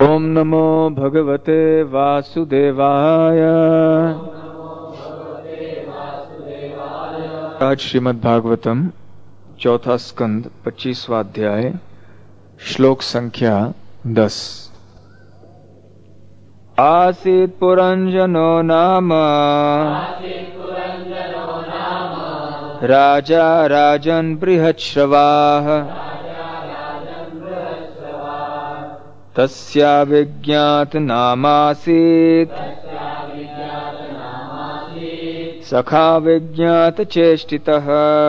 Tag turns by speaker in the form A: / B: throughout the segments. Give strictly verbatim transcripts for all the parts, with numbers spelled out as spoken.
A: ओम नमो भगवते वासुदेवाय। आज श्रीमद् भागवतम चौथा स्कंद पच्चीसवां अध्याय श्लोक संख्या दस। आसीत् पुरंजनो नाम राजा राजन् बृहच्छ्रवाः तस्या विज्ञात नामासीत् सखा विज्ञात चेष्टितः।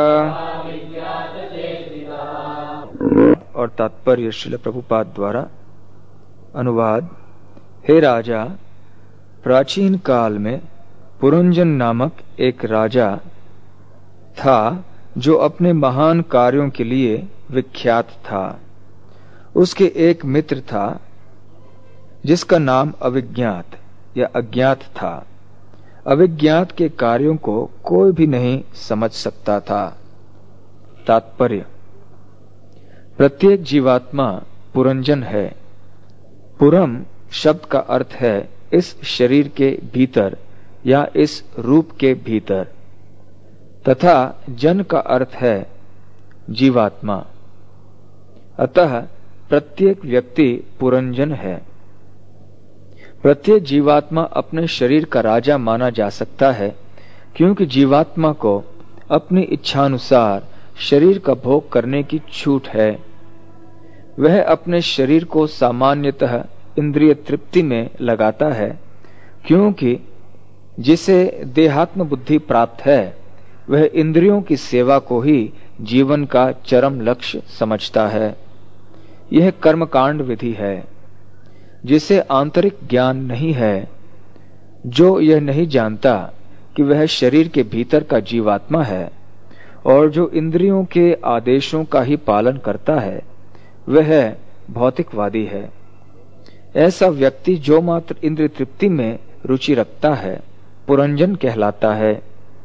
A: और तात्पर्य श्रील प्रभुपाद द्वारा अनुवाद। हे राजा, प्राचीन काल में पुरंजन नामक एक राजा था जो अपने महान कार्यों के लिए विख्यात था। उसके एक मित्र था जिसका नाम अविज्ञात या अज्ञात था। अविज्ञात के कार्यों को कोई भी नहीं समझ सकता था। तात्पर्य, प्रत्येक जीवात्मा पुरंजन है। पुरम शब्द का अर्थ है इस शरीर के भीतर या इस रूप के भीतर, तथा जन का अर्थ है जीवात्मा। अतः प्रत्येक व्यक्ति पुरंजन है। प्रत्येक जीवात्मा अपने शरीर का राजा माना जा सकता है, क्योंकि जीवात्मा को अपनी इच्छानुसार शरीर का भोग करने की छूट है। वह अपने शरीर को सामान्यतः इंद्रिय तृप्ति में लगाता है, क्योंकि जिसे देहात्म बुद्धि प्राप्त है वह इंद्रियों की सेवा को ही जीवन का चरम लक्ष्य समझता है। यह कर्मकांड विधि है। जिसे आंतरिक ज्ञान नहीं है, जो यह नहीं जानता कि वह शरीर के भीतर का जीवात्मा है और जो इंद्रियों के आदेशों का ही पालन करता है, वह भौतिकवादी है। ऐसा व्यक्ति जो मात्र इंद्रिय तृप्ति में रुचि रखता है पुरंजन कहलाता है।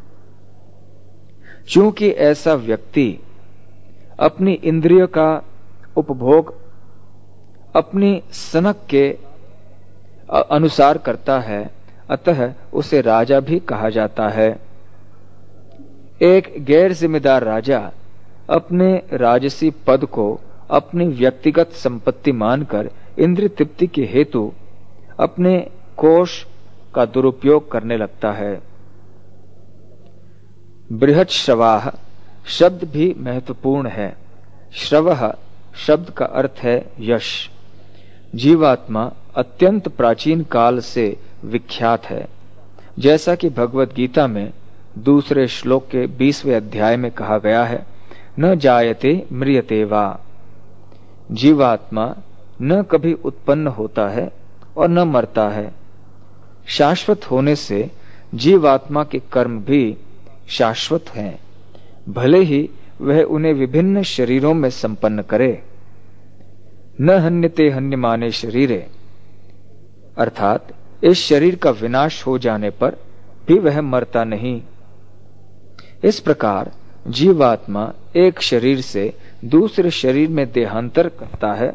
A: चूंकि ऐसा व्यक्ति अपनी इंद्रिय का उपभोग अपनी सनक के अनुसार करता है, अतः उसे राजा भी कहा जाता है। एक गैर जिम्मेदार राजा अपने राजसी पद को अपनी व्यक्तिगत संपत्ति मानकर इंद्रिय तृप्ति के हेतु अपने कोष का दुरुपयोग करने लगता है। बृहच्छ्रवाः शब्द भी महत्वपूर्ण है। श्रवः शब्द का अर्थ है यश। जीवात्मा अत्यंत प्राचीन काल से विख्यात है, जैसा कि भगवत गीता में दूसरे श्लोक के बीसवें अध्याय में कहा गया है, न जायते म्रियते वा। जीवात्मा न कभी उत्पन्न होता है और न मरता है। शाश्वत होने से जीवात्मा के कर्म भी शाश्वत हैं, भले ही वह उन्हें विभिन्न शरीरों में संपन्न करे। न हन्यते हन्यमाने शरीरे, अर्थात इस शरीर का विनाश हो जाने पर भी वह मरता नहीं। इस प्रकार जीवात्मा एक शरीर से दूसरे शरीर में देहांतर करता है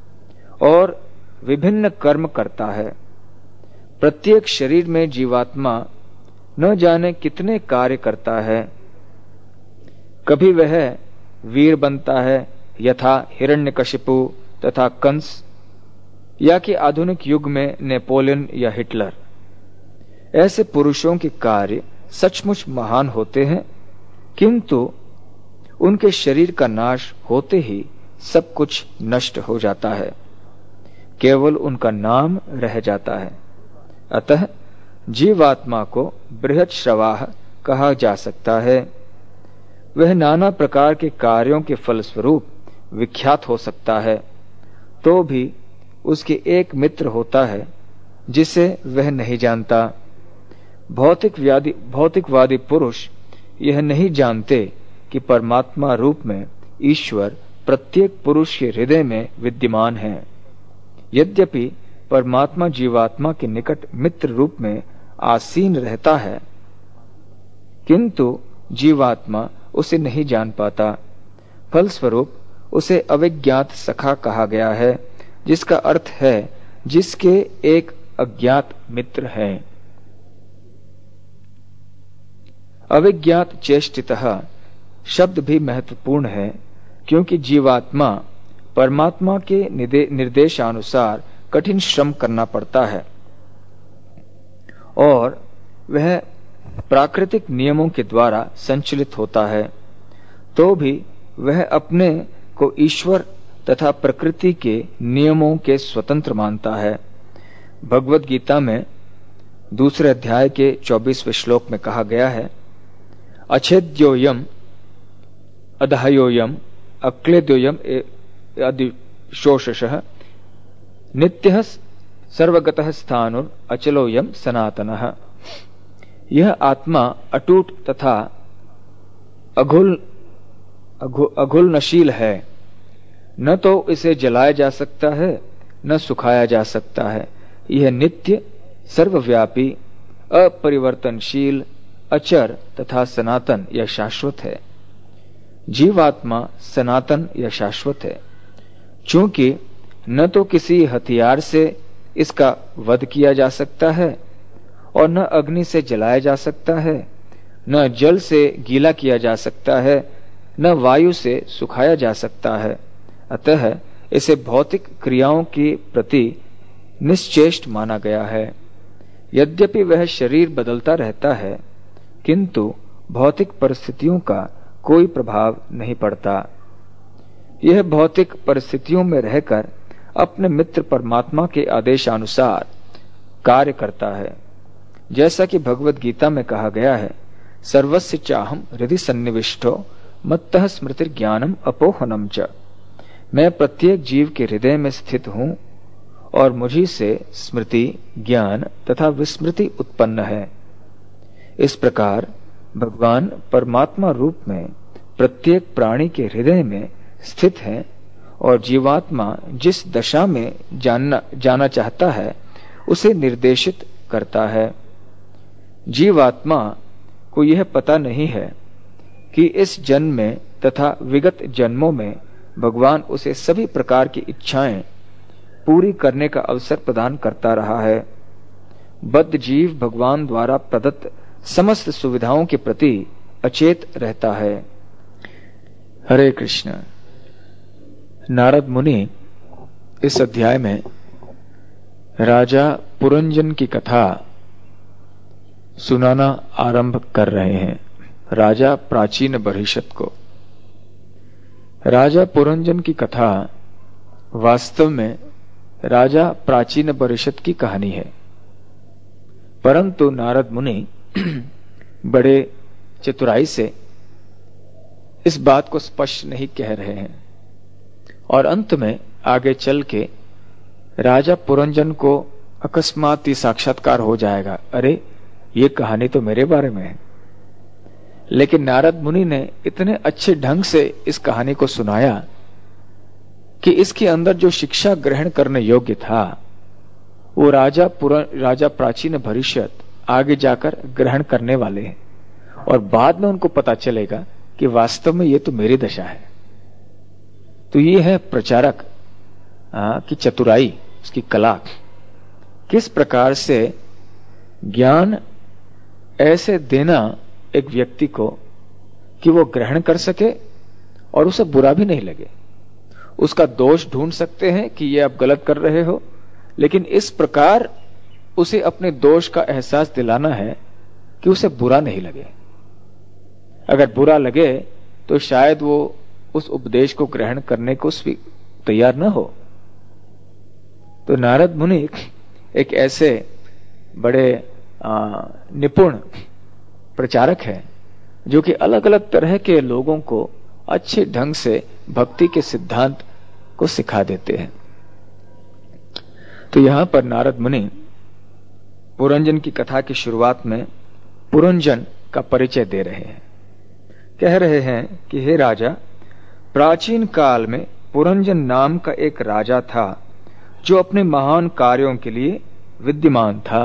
A: और विभिन्न कर्म करता है। प्रत्येक शरीर में जीवात्मा न जाने कितने कार्य करता है। कभी वह वीर बनता है, यथा हिरण्यकशिपु तथा कंस, या कि आधुनिक युग में नेपोलियन या हिटलर। ऐसे पुरुषों के कार्य सचमुच महान होते हैं, किंतु उनके शरीर का नाश होते ही सब कुछ नष्ट हो जाता है, केवल उनका नाम रह जाता है। अतः जीवात्मा को बृहच्छ्रवाः कहा जा सकता है। वह नाना प्रकार के कार्यों के फलस्वरूप विख्यात हो सकता है, तो भी उसके एक मित्र होता है जिसे वह नहीं जानता। भौतिकवादी भौतिकवादी पुरुष यह नहीं जानते कि परमात्मा रूप में ईश्वर प्रत्येक पुरुष के हृदय में विद्यमान है। यद्यपि परमात्मा जीवात्मा के निकट मित्र रूप में आसीन रहता है, किंतु जीवात्मा उसे नहीं जान पाता। फलस्वरूप उसे अविज्ञात सखा कहा गया है, जिसका अर्थ है जिसके एक अज्ञात मित्र है। अविज्ञात चेष्टितः शब्द भी महत्वपूर्ण है, क्योंकि जीवात्मा परमात्मा के निर्देशानुसार कठिन श्रम करना पड़ता है और वह प्राकृतिक नियमों के द्वारा संचलित होता है, तो भी वह अपने को ईश्वर तथा प्रकृति के नियमों के स्वतंत्र मानता है। भगवद गीता में दूसरे अध्याय के चौबीसवें श्लोक में कहा गया है, अच्छेद्योयम अदहयोयम अक्लेद्योयम अधिशोषशः नित्यः सर्वगतः स्थाणुर अचलोयम सनातनः। यह आत्मा अटूट तथा अघुल अघुलनशील है, न तो इसे जलाया जा सकता है न सुखाया जा सकता है। यह नित्य, सर्वव्यापी, अपरिवर्तनशील, अचर तथा सनातन या शाश्वत है। जीवात्मा सनातन या शाश्वत है, चूंकि न तो किसी हथियार से इसका वध किया जा सकता है और न अग्नि से जलाया जा सकता है, न जल से गीला किया जा सकता है, न वायु से सुखाया जा सकता है। अतः इसे भौतिक क्रियाओं के प्रति निश्चेष्ट माना गया है। यद्यपि वह शरीर बदलता रहता है, किंतु भौतिक परिस्थितियों का कोई प्रभाव नहीं पड़ता। यह भौतिक परिस्थितियों में रहकर अपने मित्र परमात्मा के आदेशानुसार कार्य करता है। जैसा कि भगवद गीता में कहा गया है, सर्वस्य चाहम हृदि सन्निविष्टो मत्तः स्मृति ज्ञानम अपोहनम च। मैं प्रत्येक जीव के हृदय में स्थित हूँ और मुझी से स्मृति, ज्ञान तथा विस्मृति उत्पन्न है। इस प्रकार भगवान परमात्मा रूप में प्रत्येक प्राणी के हृदय में स्थित है और जीवात्मा जिस दशा में जानना जाना चाहता है उसे निर्देशित करता है। जीवात्मा को यह पता नहीं है कि इस जन्म में तथा विगत जन्मों में भगवान उसे सभी प्रकार की इच्छाएं पूरी करने का अवसर प्रदान करता रहा है। बद्ध जीव भगवान द्वारा प्रदत्त समस्त सुविधाओं के प्रति अचेत रहता है। हरे कृष्ण। नारद मुनि इस अध्याय में राजा पुरंजन की कथा सुनाना आरंभ कर रहे हैं, राजा प्राचीन बर्हिषत को। राजा पुरंजन की कथा वास्तव में राजा प्राचीन बर्हिषत की कहानी है, परंतु नारद मुनि बड़े चतुराई से इस बात को स्पष्ट नहीं कह रहे हैं और अंत में आगे चल के राजा पुरंजन को अकस्मात ही साक्षात्कार हो जाएगा, अरे ये कहानी तो मेरे बारे में है। लेकिन नारद मुनि ने इतने अच्छे ढंग से इस कहानी को सुनाया कि इसके अंदर जो शिक्षा ग्रहण करने योग्य था वो राजा पुर राजा प्राचीन भविष्यत आगे जाकर ग्रहण करने वाले हैं और बाद में उनको पता चलेगा कि वास्तव में ये तो मेरी दशा है। तो ये है प्रचारक आ, की चतुराई, उसकी कला, किस प्रकार से ज्ञान ऐसे देना एक व्यक्ति को कि वो ग्रहण कर सके और उसे बुरा भी नहीं लगे। उसका दोष ढूंढ सकते हैं कि ये आप गलत कर रहे हो, लेकिन इस प्रकार उसे अपने दोष का एहसास दिलाना है कि उसे बुरा नहीं लगे। अगर बुरा लगे तो शायद वो उस उपदेश को ग्रहण करने को तैयार न हो। तो नारद मुनि एक ऐसे बड़े निपुण प्रचारक है जो कि अलग अलग तरह के लोगों को अच्छे ढंग से भक्ति के सिद्धांत को सिखा देते हैं। तो यहां पर नारद मुनि पुरंजन की कथा की शुरुआत में पुरंजन का परिचय दे रहे हैं। कह रहे हैं कि हे राजा, प्राचीन काल में पुरंजन नाम का एक राजा था जो अपने महान कार्यों के लिए विद्यमान था।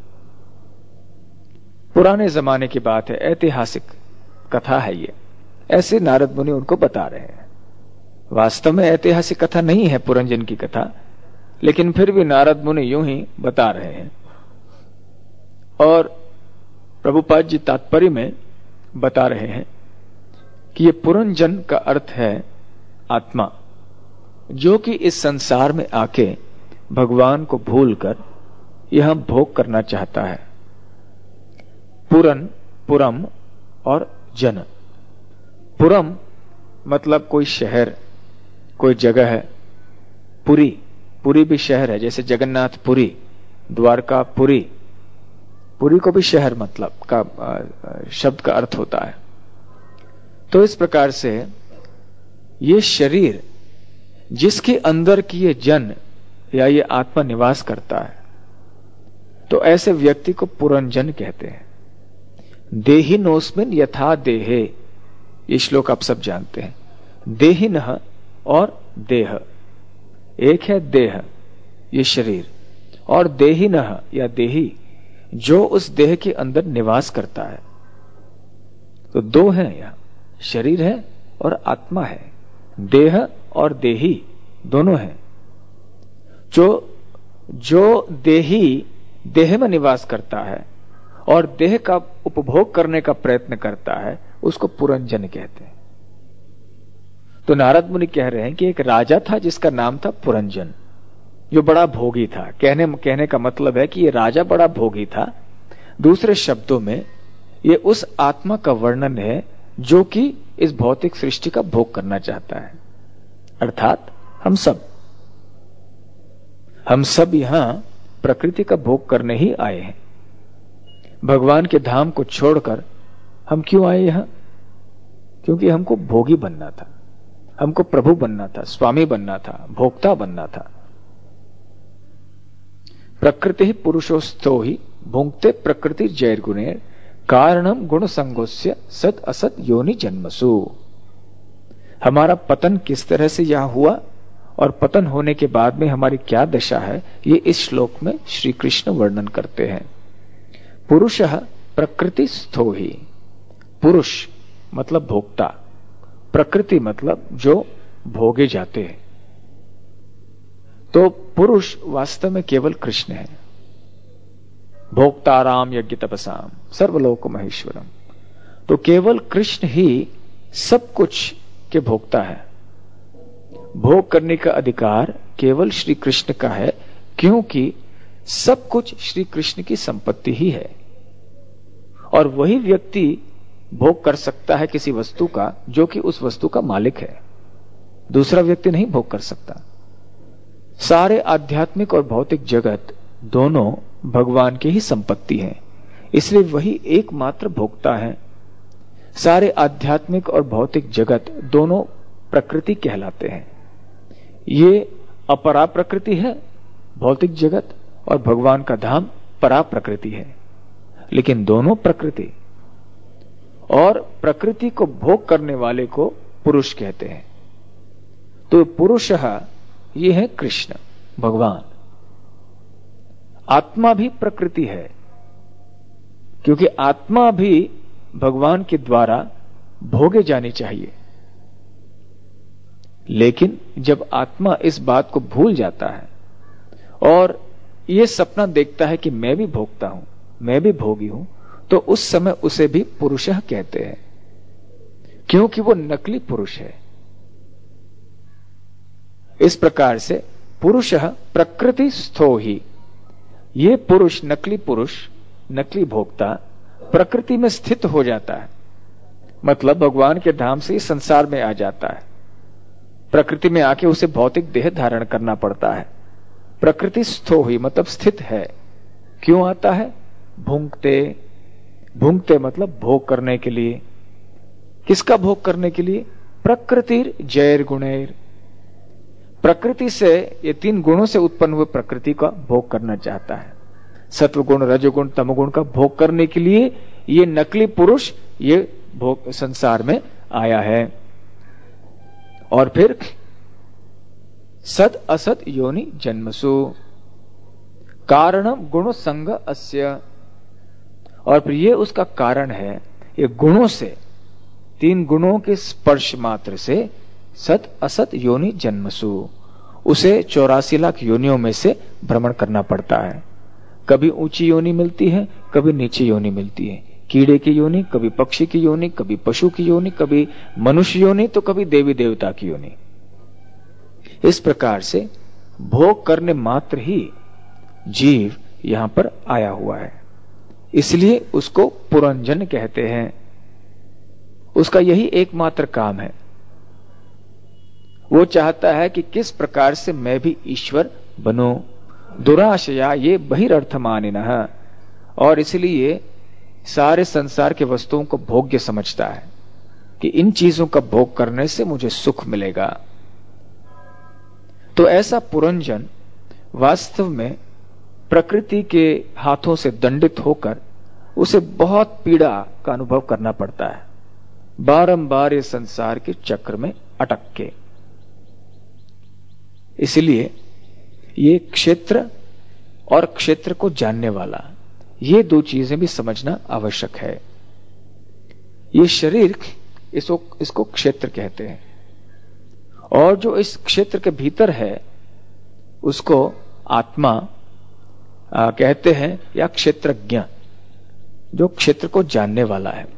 A: पुराने जमाने की बात है, ऐतिहासिक कथा है ये, ऐसे नारद मुनि उनको बता रहे हैं। वास्तव में ऐतिहासिक कथा नहीं है पुरंजन की कथा, लेकिन फिर भी नारद मुनि यूं ही बता रहे हैं। और प्रभुपाद जी तात्पर्य में बता रहे हैं कि ये पुरंजन का अर्थ है आत्मा, जो कि इस संसार में आके भगवान को भूलकर यह भोग करना चाहता है। पुरन, पुरम और जन। पुरम मतलब कोई शहर, कोई जगह है। पुरी, पुरी भी शहर है, जैसे जगन्नाथपुरी, द्वारकापुरी, पुरी को भी शहर मतलब का शब्द का अर्थ होता है। तो इस प्रकार से ये शरीर जिसके अंदर की ये जन या ये आत्मा निवास करता है, तो ऐसे व्यक्ति को पुरंजन कहते हैं। देहिनोस्मिन यथा देहे, ये श्लोक आप सब जानते हैं। देहिनः और देह, एक है देह ये शरीर, और देहिनः या देही जो उस देह के अंदर निवास करता है। तो दो हैं यहां, शरीर है और आत्मा है, देह और देही दोनों हैं। जो जो देही देह में निवास करता है और देह का उपभोग करने का प्रयत्न करता है, उसको पुरंजन कहते हैं। तो नारद मुनि कह रहे हैं कि एक राजा था जिसका नाम था पुरंजन, जो बड़ा भोगी था। कहने कहने का मतलब है कि ये राजा बड़ा भोगी था। दूसरे शब्दों में ये उस आत्मा का वर्णन है जो कि इस भौतिक सृष्टि का भोग करना चाहता है, अर्थात हम सब हम सब यहां प्रकृति का भोग करने ही आए हैं। भगवान के धाम को छोड़कर हम क्यों आए यहां? क्योंकि हमको भोगी बनना था, हमको प्रभु बनना था, स्वामी बनना था, भोक्ता बनना था। प्रकृति ही पुरुषोस्थो ही भुंक्ते प्रकृति जैर गुणे कारणम गुण संगोस्य सत असत योनि जन्मसु। हमारा पतन किस तरह से यहां हुआ और पतन होने के बाद में हमारी क्या दशा है, ये इस श्लोक में श्री कृष्ण वर्णन करते हैं। पुरुषः प्रकृति स्थो ही, पुरुष मतलब भोक्ता, प्रकृति मतलब जो भोगे जाते हैं। तो पुरुष वास्तव में केवल कृष्ण है। भोक्ताराम यज्ञ तपसाम सर्वलोक महेश्वरम। तो केवल कृष्ण ही सब कुछ के भोक्ता है। भोग करने का अधिकार केवल श्री कृष्ण का है, क्योंकि सब कुछ श्री कृष्ण की संपत्ति ही है। और वही व्यक्ति भोग कर सकता है किसी वस्तु का जो कि उस वस्तु का मालिक है, दूसरा व्यक्ति नहीं भोग कर सकता। सारे आध्यात्मिक और भौतिक जगत दोनों भगवान की ही संपत्ति है, इसलिए वही एकमात्र भोक्ता है। सारे आध्यात्मिक और भौतिक जगत दोनों प्रकृति कहलाते हैं। ये अपरा प्रकृति है भौतिक जगत, और भगवान का धाम परा प्रकृति है, लेकिन दोनों प्रकृति। और प्रकृति को भोग करने वाले को पुरुष कहते हैं। तो पुरुषः ये है कृष्ण भगवान। आत्मा भी प्रकृति है, क्योंकि आत्मा भी भगवान के द्वारा भोगे जानी चाहिए। लेकिन जब आत्मा इस बात को भूल जाता है और यह सपना देखता है कि मैं भी भोगता हूं, मैं भी भोगी हूं, तो उस समय उसे भी पुरुषः कहते हैं, क्योंकि वो नकली पुरुष है। इस प्रकार से पुरुषः प्रकृति स्थो ही, ये पुरुष, नकली पुरुष, नकली भोक्ता प्रकृति में स्थित हो जाता है, मतलब भगवान के धाम से इस संसार में आ जाता है। प्रकृति में आके उसे भौतिक देह धारण करना पड़ता है। प्रकृति स्थो ही मतलब स्थित है। क्यों आता है? भुंक्ते, भुंक्ते मतलब भोग करने के लिए। किसका भोग करने के लिए? प्रकृतिर जैर गुणैर, प्रकृति से, ये तीन गुणों से उत्पन्न हुए प्रकृति का भोग करना चाहता है। सत्वगुण, रजोगुण, तमोगुण का भोग करने के लिए ये नकली पुरुष ये भोग संसार में आया है। और फिर सत असत योनि जन्मसु कारणम गुण संग अस्य, और फिर ये उसका कारण है, ये गुणों से, तीन गुणों के स्पर्श मात्र से सत असत योनि जन्मसु, उसे चौरासी लाख योनियों में से भ्रमण करना पड़ता है। कभी ऊंची योनि मिलती है, कभी नीची योनि मिलती है। कीड़े की योनि, कभी पक्षी की योनि, कभी पशु की योनि, कभी मनुष्य योनि, तो कभी देवी देवता की योनि। इस प्रकार से भोग करने मात्र ही जीव यहां पर आया हुआ है, इसलिए उसको पुरंजन कहते हैं। उसका यही एकमात्र काम है। वो चाहता है कि किस प्रकार से मैं भी ईश्वर बनूं। दुराशया ये बहिरर्थमानिनः, और इसलिए सारे संसार के वस्तुओं को भोग्य समझता है कि इन चीजों का भोग करने से मुझे सुख मिलेगा। तो ऐसा पुरंजन वास्तव में प्रकृति के हाथों से दंडित होकर उसे बहुत पीड़ा का अनुभव करना पड़ता है, बारंबार ये संसार के चक्र में अटक के। इसलिए ये क्षेत्र और क्षेत्र को जानने वाला, ये दो चीजें भी समझना आवश्यक है। ये शरीर, इसको इसको क्षेत्र कहते हैं, और जो इस क्षेत्र के भीतर है उसको आत्मा आ, कहते हैं, या क्षेत्रज्ञ, जो क्षेत्र को जानने वाला है।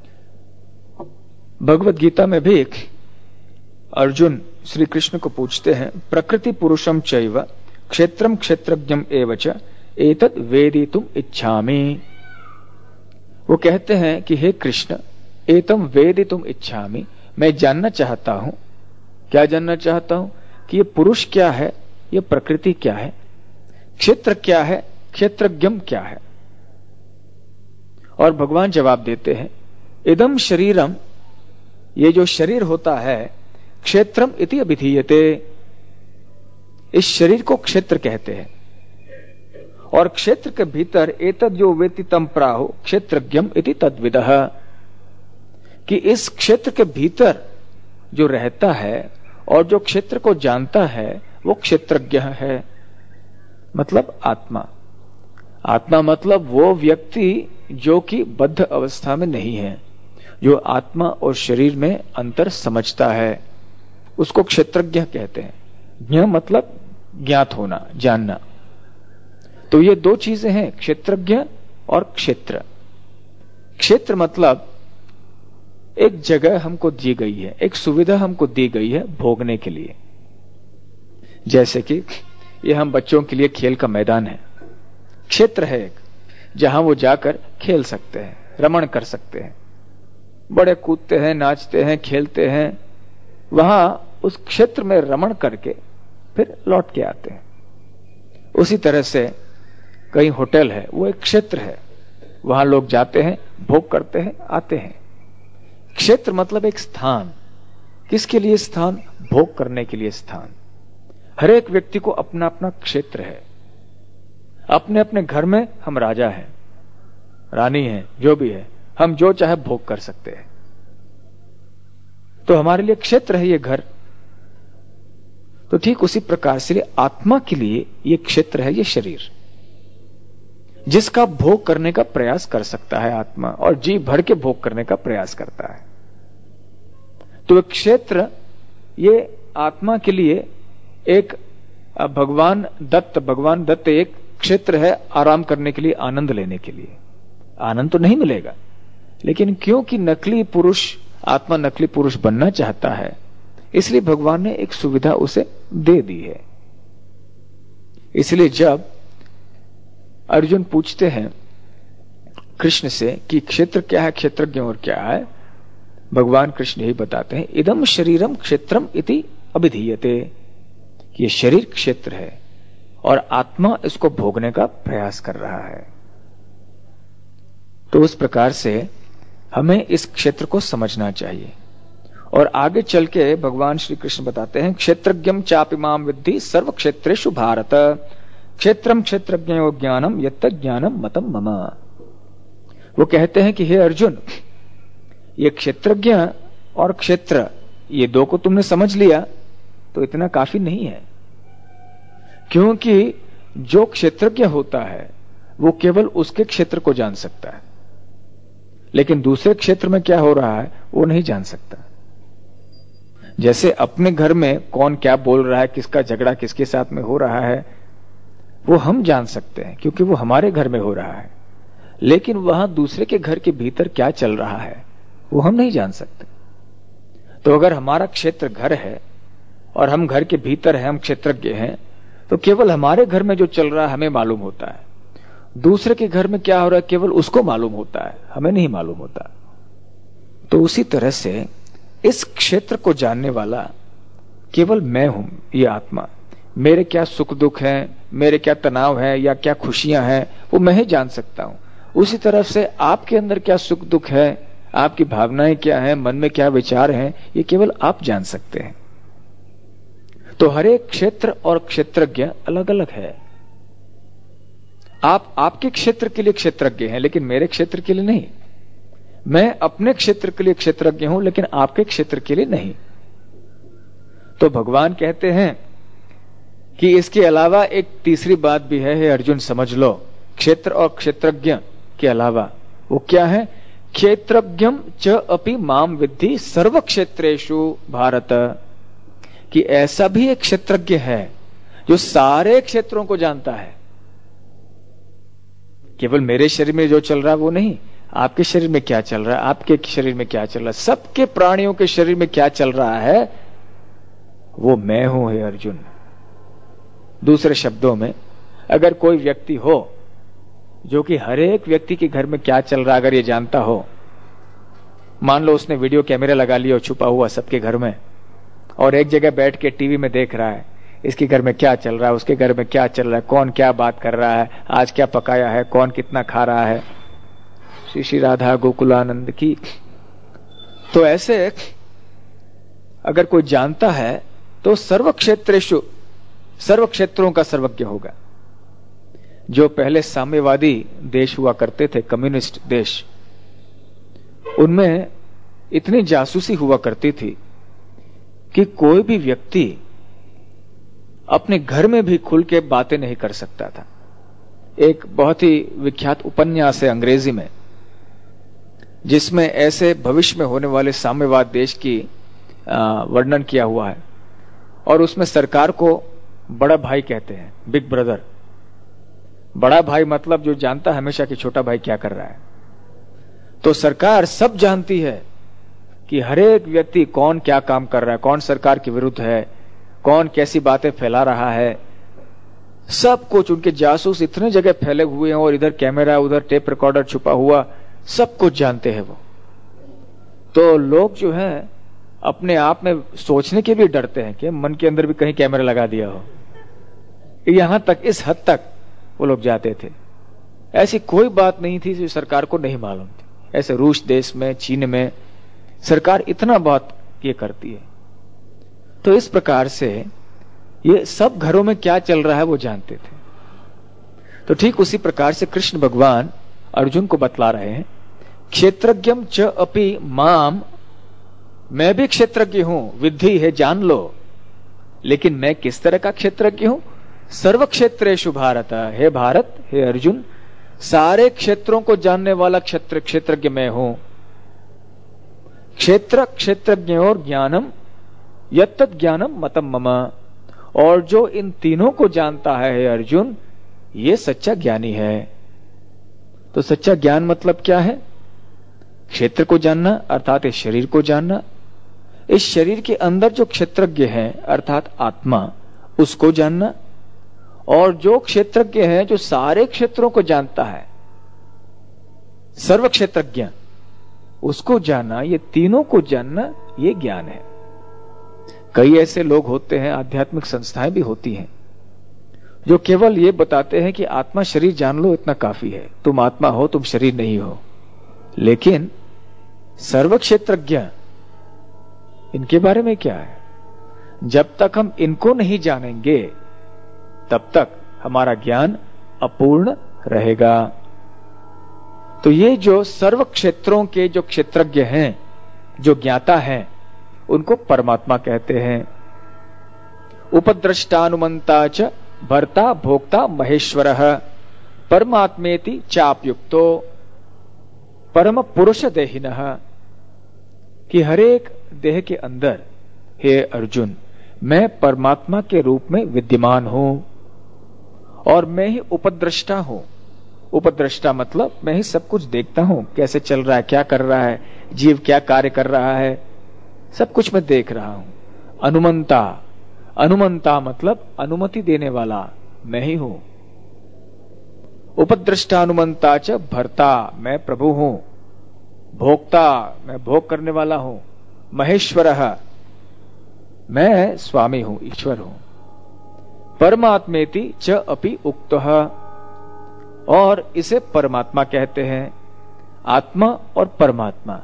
A: भगवत गीता में भी एक अर्जुन श्री कृष्ण को पूछते हैं, प्रकृति पुरुषम चैव क्षेत्रम क्षेत्रज्ञम एवच एतत् वेदितुम इच्छामि। वो कहते हैं कि हे कृष्ण, एतम वेदितुम इच्छामि, मैं जानना चाहता हूं। क्या जानना चाहता हूं? कि ये पुरुष क्या है, ये प्रकृति क्या है, क्षेत्र क्या है, क्षेत्रज्ञम क्या है। और भगवान जवाब देते हैं, इदम शरीरम, ये जो शरीर होता है, क्षेत्रम इति अभिधीयते, इस शरीर को क्षेत्र कहते हैं। और क्षेत्र के भीतर एतद जो वेति तम प्राहु क्षेत्रज्ञम इति तद्विदः, कि इस क्षेत्र के भीतर जो रहता है और जो क्षेत्र को जानता है वो क्षेत्रज्ञ है। मतलब आत्मा। आत्मा मतलब वो व्यक्ति जो कि बद्ध अवस्था में नहीं है, जो आत्मा और शरीर में अंतर समझता है, उसको क्षेत्रज्ञ कहते हैं। ज्ञ मतलब ज्ञात होना, जानना। तो ये दो चीजें हैं, क्षेत्रज्ञ और क्षेत्र। क्षेत्र मतलब एक जगह हमको दी गई है, एक सुविधा हमको दी गई है भोगने के लिए। जैसे कि ये हम बच्चों के लिए खेल का मैदान है, क्षेत्र है एक, जहां वो जाकर खेल सकते हैं, रमण कर सकते हैं, बड़े कूदते हैं, नाचते हैं, खेलते हैं। वहां उस क्षेत्र में रमण करके फिर लौट के आते हैं। उसी तरह से कहीं होटल है, वो एक क्षेत्र है, वहां लोग जाते हैं, भोग करते हैं, आते हैं। क्षेत्र मतलब एक स्थान। किसके लिए स्थान? भोग करने के लिए स्थान। हर एक व्यक्ति को अपना अपना क्षेत्र है। अपने अपने घर में हम राजा हैं, रानी हैं, जो भी है, हम जो चाहे भोग कर सकते हैं। तो हमारे लिए क्षेत्र है ये घर। तो ठीक उसी प्रकार से आत्मा के लिए ये क्षेत्र है, ये शरीर, जिसका भोग करने का प्रयास कर सकता है आत्मा, और जी भर के भोग करने का प्रयास करता है। तो क्षेत्र ये आत्मा के लिए एक भगवान दत्त भगवान दत्त एक क्षेत्र है, आराम करने के लिए, आनंद लेने के लिए। आनंद तो नहीं मिलेगा, लेकिन क्योंकि नकली पुरुष, आत्मा नकली पुरुष बनना चाहता है, इसलिए भगवान ने एक सुविधा उसे दे दी है। इसलिए जब अर्जुन पूछते हैं कृष्ण से कि क्षेत्र क्या है, क्षेत्रज्ञ और क्या है, भगवान कृष्ण यही बताते हैं, इदम शरीरम क्षेत्रम इति अभिधीयते, कि ये शरीर क्षेत्र है और आत्मा इसको भोगने का प्रयास कर रहा है। तो उस प्रकार से हमें इस क्षेत्र को समझना चाहिए। और आगे चल के भगवान श्री कृष्ण बताते हैं, क्षेत्रज्ञम चापिमाम विद्धि सर्व क्षेत्रेषु भारत, क्षेत्रम क्षेत्रज्ञो ज्ञानम यत्त ज्ञानम मतम मम। वो कहते हैं कि हे अर्जुन, ये क्षेत्रज्ञ और क्षेत्र, ये दो को तुमने समझ लिया तो इतना काफी नहीं है। क्योंकि जो क्षेत्रज्ञ होता है वो केवल उसके क्षेत्र को जान सकता है, लेकिन दूसरे क्षेत्र में क्या हो रहा है वो नहीं जान सकता। जैसे अपने घर में कौन क्या बोल रहा है, किसका झगड़ा किसके साथ में हो रहा है, वो हम जान सकते हैं क्योंकि वो हमारे घर में हो रहा है, लेकिन वहां दूसरे के घर के भीतर क्या चल रहा है वो हम नहीं जान सकते। तो अगर हमारा क्षेत्र घर है और हम घर के भीतर हैं, हम क्षेत्रज्ञ हैं, तो केवल हमारे घर में जो चल रहा है हमें मालूम होता है, दूसरे के घर में क्या हो रहा है केवल उसको मालूम होता है, हमें नहीं मालूम होता। तो उसी तरह से इस क्षेत्र को जानने वाला केवल मैं हूं, ये आत्मा। मेरे क्या सुख दुख है, मेरे क्या तनाव है या क्या खुशियां हैं, वो मैं ही जान सकता हूं। उसी तरह से आपके अंदर क्या सुख दुख है, आपकी भावनाएं क्या हैं, मन में क्या विचार हैं, ये केवल आप जान सकते हैं। तो हर एक क्षेत्र और क्षेत्रज्ञ अलग अलग है। आप आपके क्षेत्र के लिए क्षेत्रज्ञ हैं लेकिन मेरे क्षेत्र के लिए नहीं। मैं अपने क्षेत्र के लिए क्षेत्रज्ञ हूं लेकिन आपके क्षेत्र के लिए नहीं। तो भगवान कहते हैं कि इसके अलावा एक तीसरी बात भी है, हे अर्जुन समझ लो, क्षेत्र और क्षेत्रज्ञ के अलावा। वो क्या है? क्षेत्रज्ञम च अपि माम विद्धि सर्व क्षेत्रेषु भारत, कि ऐसा भी एक क्षेत्रज्ञ है जो सारे क्षेत्रों को जानता है। केवल मेरे शरीर में जो चल रहा है वो नहीं, आपके शरीर में क्या चल रहा है, आपके शरीर में क्या चल रहा है, सबके प्राणियों के शरीर में क्या चल रहा है, वो मैं हूं, हे अर्जुन। दूसरे शब्दों में, अगर कोई व्यक्ति हो जो कि हर एक व्यक्ति के घर में क्या चल रहा है अगर ये जानता हो, मान लो उसने वीडियो कैमरा लगा लिया छुपा हुआ सबके घर में, और एक जगह बैठ के टीवी में देख रहा है इसके घर में क्या चल रहा है, उसके घर में क्या चल रहा है, कौन क्या बात कर रहा है, आज क्या पकाया है, कौन कितना खा रहा है, श्री श्री राधा गोकुलानंद की। तो ऐसे अगर कोई जानता है तो सर्व क्षेत्रेषु, सर्व क्षेत्रों का सर्वज्ञ होगा। जो पहले साम्यवादी देश हुआ करते थे, कम्युनिस्ट देश, उनमें इतनी जासूसी हुआ करती थी कि कोई भी व्यक्ति अपने घर में भी खुल के बातें नहीं कर सकता था। एक बहुत ही विख्यात उपन्यास है अंग्रेजी में जिसमें ऐसे भविष्य में होने वाले साम्यवाद देश की वर्णन किया हुआ है, और उसमें सरकार को बड़ा भाई कहते हैं, बिग ब्रदर। बड़ा भाई मतलब जो जानता है हमेशा कि छोटा भाई क्या कर रहा है। तो सरकार सब जानती है कि हर एक व्यक्ति कौन क्या काम कर रहा है, कौन सरकार के विरुद्ध है, कौन कैसी बातें फैला रहा है, सब कुछ। उनके जासूस इतने जगह फैले हुए हैं और इधर कैमरा उधर टेप रिकॉर्डर छुपा हुआ, सब कुछ जानते हैं वो। तो लोग जो है अपने आप में सोचने के भी डरते हैं कि मन के अंदर भी कहीं कैमरा लगा दिया हो। यहां तक, इस हद तक वो लोग जाते थे। ऐसी कोई बात नहीं थी जो सरकार को नहीं मालूम थी। ऐसे रूस देश में, चीन में सरकार इतना बहुत ये करती है। तो इस प्रकार से ये सब घरों में क्या चल रहा है वो जानते थे। तो ठीक उसी प्रकार से कृष्ण भगवान अर्जुन को बतला रहे हैं, क्षेत्रज्ञम च अपि माम, मैं भी क्षेत्रज्ञ हूं, विद्धि है जान लो। लेकिन मैं किस तरह का क्षेत्रज्ञ हूं? सर्व क्षेत्रेषु भारत, हे भारत, हे अर्जुन, सारे क्षेत्रों को जानने वाला क्षेत्र क्षेत्रज्ञ मैं हूं। क्षेत्र क्षेत्रज्ञ और ज्ञानम यत्तत् ज्ञानम मतम मम, और जो इन तीनों को जानता है, हे अर्जुन, ये सच्चा ज्ञानी है। तो सच्चा ज्ञान मतलब क्या है? क्षेत्र को जानना अर्थात इस शरीर को जानना, इस शरीर के अंदर जो क्षेत्रज्ञ है अर्थात आत्मा, उसको जानना, और जो क्षेत्रज्ञ है जो सारे क्षेत्रों को जानता है, सर्व क्षेत्रज्ञ, उसको जानना, ये तीनों को जानना, ये ज्ञान है। कई ऐसे लोग होते हैं, आध्यात्मिक संस्थाएं भी होती हैं, जो केवल ये बताते हैं कि आत्मा शरीर जान लो, इतना काफी है, तुम आत्मा हो, तुम शरीर नहीं हो। लेकिन सर्व क्षेत्रज्ञ, इनके बारे में क्या है? जब तक हम इनको नहीं जानेंगे तब तक हमारा ज्ञान अपूर्ण रहेगा। तो ये जो सर्व क्षेत्रों के जो क्षेत्रज्ञ हैं, जो ज्ञाता हैं, उनको परमात्मा कहते हैं। उपद्रष्टानुमंता च भर्ता भोक्ता महेश्वरः परमात्मेति चाप्युक्तो परम पुरुष देहिनः, कि हरेक देह के अंदर हे अर्जुन, मैं परमात्मा के रूप में विद्यमान हूं और मैं ही उपद्रष्टा हूं। उपद्रष्टा मतलब मैं ही सब कुछ देखता हूं, कैसे चल रहा है, क्या कर रहा है, जीव क्या कार्य कर रहा है, सब कुछ मैं देख रहा हूं। अनुमंता, अनुमंता मतलब अनुमति देने वाला मैं ही हूं। उपद्रष्टा अनुमंता च भर्ता, मैं प्रभु हूं। भोक्ता, मैं भोग करने वाला हूं। महेश्वरः, मैं स्वामी हूं, ईश्वर हूं। परमात्मेति च अपि उक्तः, और इसे परमात्मा कहते हैं, आत्मा और परमात्मा।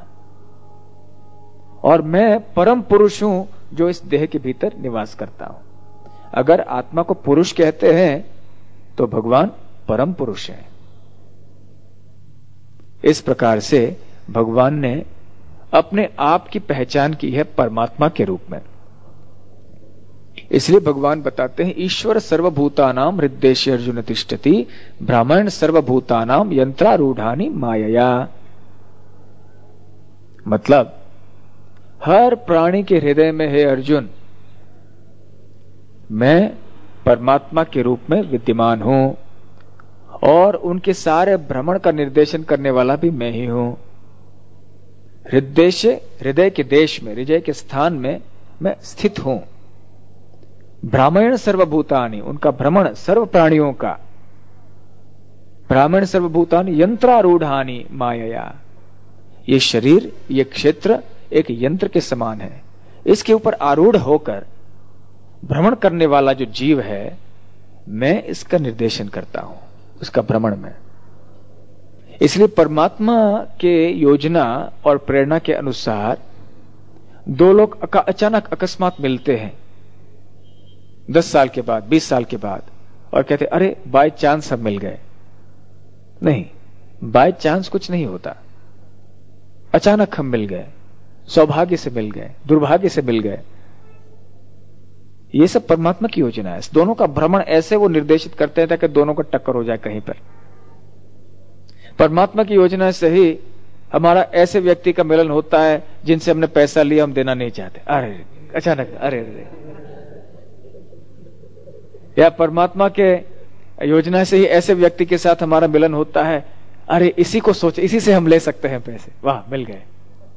A: और मैं परम पुरुष हूं जो इस देह के भीतर निवास करता हूं। अगर आत्मा को पुरुष कहते हैं तो भगवान परम पुरुष है। इस प्रकार से भगवान ने अपने आप की पहचान की है परमात्मा के रूप में। इसलिए भगवान बताते हैं, ईश्वर सर्वभूतानां हृद्देशे अर्जुन तिष्ठति, ब्राह्मण सर्वभूतानां यंत्रारूढ़ानि मायया। मतलब हर प्राणी के हृदय में है अर्जुन, मैं परमात्मा के रूप में विद्यमान हूं और उनके सारे भ्रमण का निर्देशन करने वाला भी मैं ही हूं। हृदय, हृदय के देश में, हृदय के स्थान में मैं स्थित हूं। ब्राह्मण सर्वभूतानि, उनका भ्रमण सर्व प्राणियों का। ब्राह्मण सर्वभूतानि यंत्रारूढ़ानि मायया। ये शरीर, ये क्षेत्र एक यंत्र के समान है। इसके ऊपर आरूढ़ होकर भ्रमण करने वाला जो जीव है, मैं इसका निर्देशन करता हूं, उसका भ्रमण में। इसलिए परमात्मा के योजना और प्रेरणा के अनुसार दो लोग अचानक अकस्मात मिलते हैं दस साल के बाद, बीस साल के बाद, और कहते अरे बाय चांस हम मिल गए। नहीं, बाय चांस कुछ नहीं होता। अचानक हम मिल गए, सौभाग्य से मिल गए, दुर्भाग्य से मिल गए। ये सब परमात्मा की योजना है। दोनों का भ्रमण ऐसे वो निर्देशित करते हैं ताकि दोनों का टक्कर हो जाए कहीं पर। परमात्मा की योजना से ही हमारा ऐसे व्यक्ति का मिलन होता है जिनसे हमने पैसा लिया, हम देना नहीं चाहते, अरे अचानक, अरे अरे। या परमात्मा के योजना से ही ऐसे व्यक्ति के साथ हमारा मिलन होता है, अरे इसी को सोच, इसी से हम ले सकते हैं पैसे, वाह मिल गए।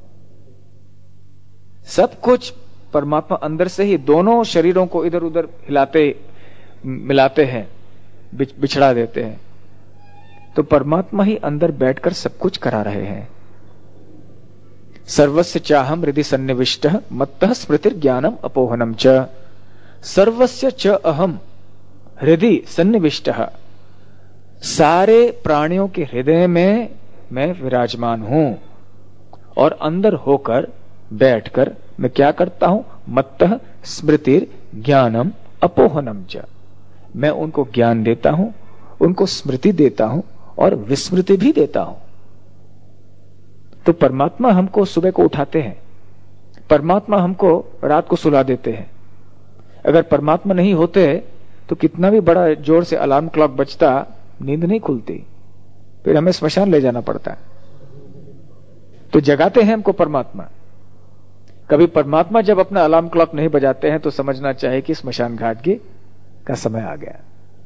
A: सब कुछ परमात्मा अंदर से ही दोनों शरीरों को इधर उधर हिलाते मिलाते हैं, बिछ, बिछड़ा देते हैं। तो परमात्मा ही अंदर बैठकर सब कुछ करा रहे हैं। सर्वस्य चाहम हृदि सन्निविष्टः मत्तः स्मृतिर ज्ञानम अपोहनम च। सर्वस्य च अहम हृदि सन्निविष्टः, सारे प्राणियों के हृदय में मैं विराजमान हूं और अंदर होकर बैठकर मैं क्या करता हूं, मत्तः स्मृतिर ज्ञानम अपोहनम च। मैं उनको ज्ञान देता हूं, उनको स्मृति देता हूं और विस्मृति भी देता हूं। तो परमात्मा हमको सुबह को उठाते हैं, परमात्मा हमको रात को सुला देते हैं। अगर परमात्मा नहीं होते तो कितना भी बड़ा जोर से अलार्म क्लॉक बजता, नींद नहीं खुलती, फिर हमें स्मशान ले जाना पड़ता है। तो जगाते हैं हमको परमात्मा। कभी परमात्मा जब अपना अलार्म क्लॉक नहीं बजाते हैं तो समझना चाहिए कि स्मशान घाट की का समय आ गया।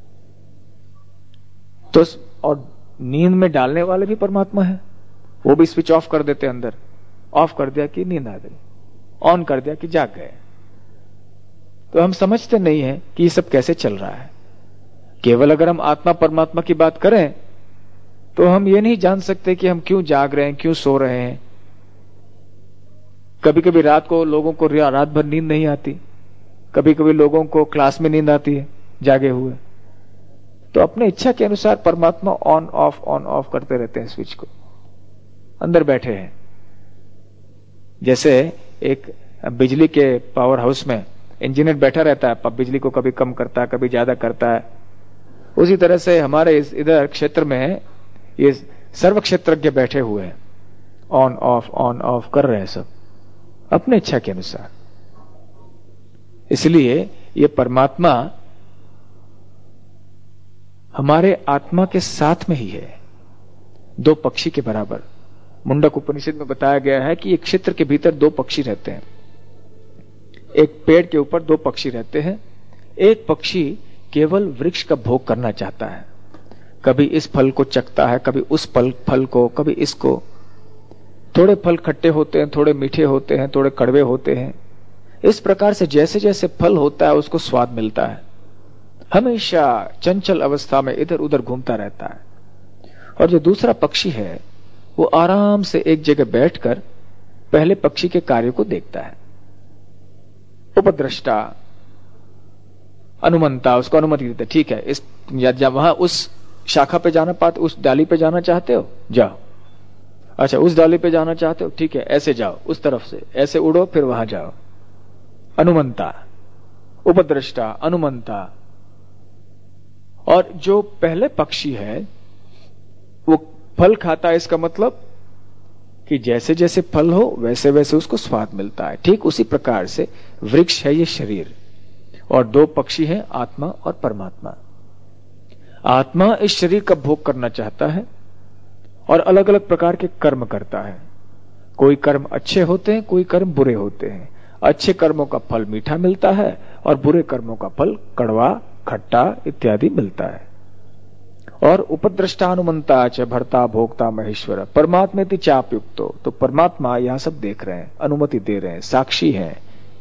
A: तो और नींद में डालने वाले भी परमात्मा है, वो भी स्विच ऑफ कर देते अंदर, ऑफ कर दिया कि नींद आ गई, ऑन कर दिया कि जाग गए। तो हम समझते नहीं है कि ये सब कैसे चल रहा है। केवल अगर हम आत्मा परमात्मा की बात करें तो हम ये नहीं जान सकते कि हम क्यों जाग रहे हैं, क्यों सो रहे हैं। कभी कभी रात को लोगों को रात भर नींद नहीं आती, कभी कभी लोगों को क्लास में नींद आती है जागे हुए। तो अपने इच्छा के अनुसार परमात्मा ऑन ऑफ ऑन ऑफ करते रहते हैं, स्विच को अंदर बैठे हैं। जैसे एक बिजली के पावर हाउस में इंजीनियर बैठा रहता है, बिजली को कभी कम करता है, कभी ज्यादा करता है। उसी तरह से हमारे इस इधर क्षेत्र में ये सर्व क्षेत्रज्ञ बैठे हुए हैं, ऑन ऑफ ऑन ऑफ कर रहे हैं सब अपने इच्छा के अनुसार। इसलिए ये परमात्मा हमारे आत्मा के साथ में ही है, दो पक्षी के बराबर। मुंडक उपनिषद में बताया गया है कि एक क्षेत्र के भीतर दो पक्षी रहते हैं। एक पेड़ के ऊपर दो पक्षी रहते हैं। एक पक्षी केवल वृक्ष का भोग करना चाहता है, कभी इस फल को चखता है, कभी उस फल फल को, कभी इसको। थोड़े फल खट्टे होते हैं, थोड़े मीठे होते हैं, थोड़े कड़वे होते हैं। इस प्रकार से जैसे जैसे फल होता है उसको स्वाद मिलता है। हमेशा चंचल अवस्था में इधर उधर घूमता रहता है। और जो दूसरा पक्षी है वो आराम से एक जगह बैठकर पहले पक्षी के कार्य को देखता है। उपद्रष्टा, अनुमंता, उसको अनुमति देते, ठीक है, इस जब वहां उस शाखा पे जाना पाते, उस डाली पे जाना चाहते हो, जाओ। अच्छा, उस डाली पे जाना चाहते हो, ठीक है, ऐसे जाओ, उस तरफ से ऐसे उड़ो, फिर वहां जाओ। अनुमंता, उपद्रष्टा, अनुमंता। और जो पहले पक्षी है वो फल खाता है, इसका मतलब कि जैसे जैसे फल हो वैसे वैसे उसको स्वाद मिलता है। ठीक उसी प्रकार से वृक्ष है ये शरीर, और दो पक्षी हैं, आत्मा और परमात्मा। आत्मा इस शरीर का भोग करना चाहता है और अलग अलग प्रकार के कर्म करता है। कोई कर्म अच्छे होते हैं, कोई कर्म बुरे होते हैं। अच्छे कर्मों का फल मीठा मिलता है और बुरे कर्मों का फल कड़वा, खट्टा इत्यादि मिलता है। और उपद्रष्टानुमंता च भर्ता भोक्ता महेश्वर परमात्मेति चापयुक्तो, तो परमात्मा यह सब देख रहे हैं, अनुमति दे रहे हैं, साक्षी हैं।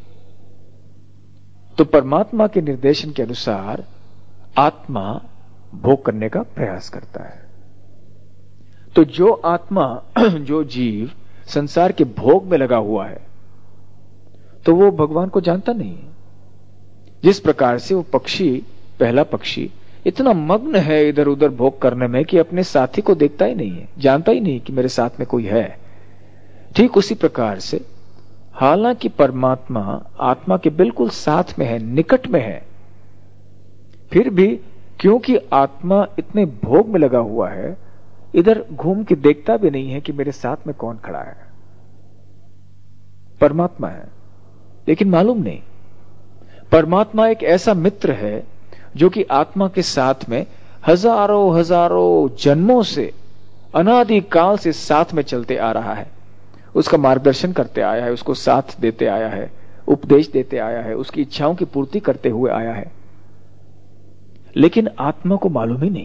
A: तो परमात्मा के निर्देशन के अनुसार आत्मा भोग करने का प्रयास करता है। तो जो आत्मा, जो जीव संसार के भोग में लगा हुआ है, तो वो भगवान को जानता नहीं है। जिस प्रकार से वो पक्षी, पहला पक्षी इतना मग्न है इधर उधर भोग करने में कि अपने साथी को देखता ही नहीं है, जानता ही नहीं कि मेरे साथ में कोई है। ठीक उसी प्रकार से हालांकि परमात्मा आत्मा के बिल्कुल साथ में है, निकट में है, फिर भी क्योंकि आत्मा इतने भोग में लगा हुआ है, इधर घूम के देखता भी नहीं है कि मेरे साथ में कौन खड़ा है। परमात्मा है लेकिन मालूम नहीं। परमात्मा एक ऐसा मित्र है जो कि आत्मा के साथ में हजारों हजारों जन्मों से, अनादि काल से साथ में चलते आ रहा है। उसका मार्गदर्शन करते आया है, उसको साथ देते आया है, उपदेश देते आया है, उसकी इच्छाओं की पूर्ति करते हुए आया है। लेकिन आत्मा को मालूम ही नहीं।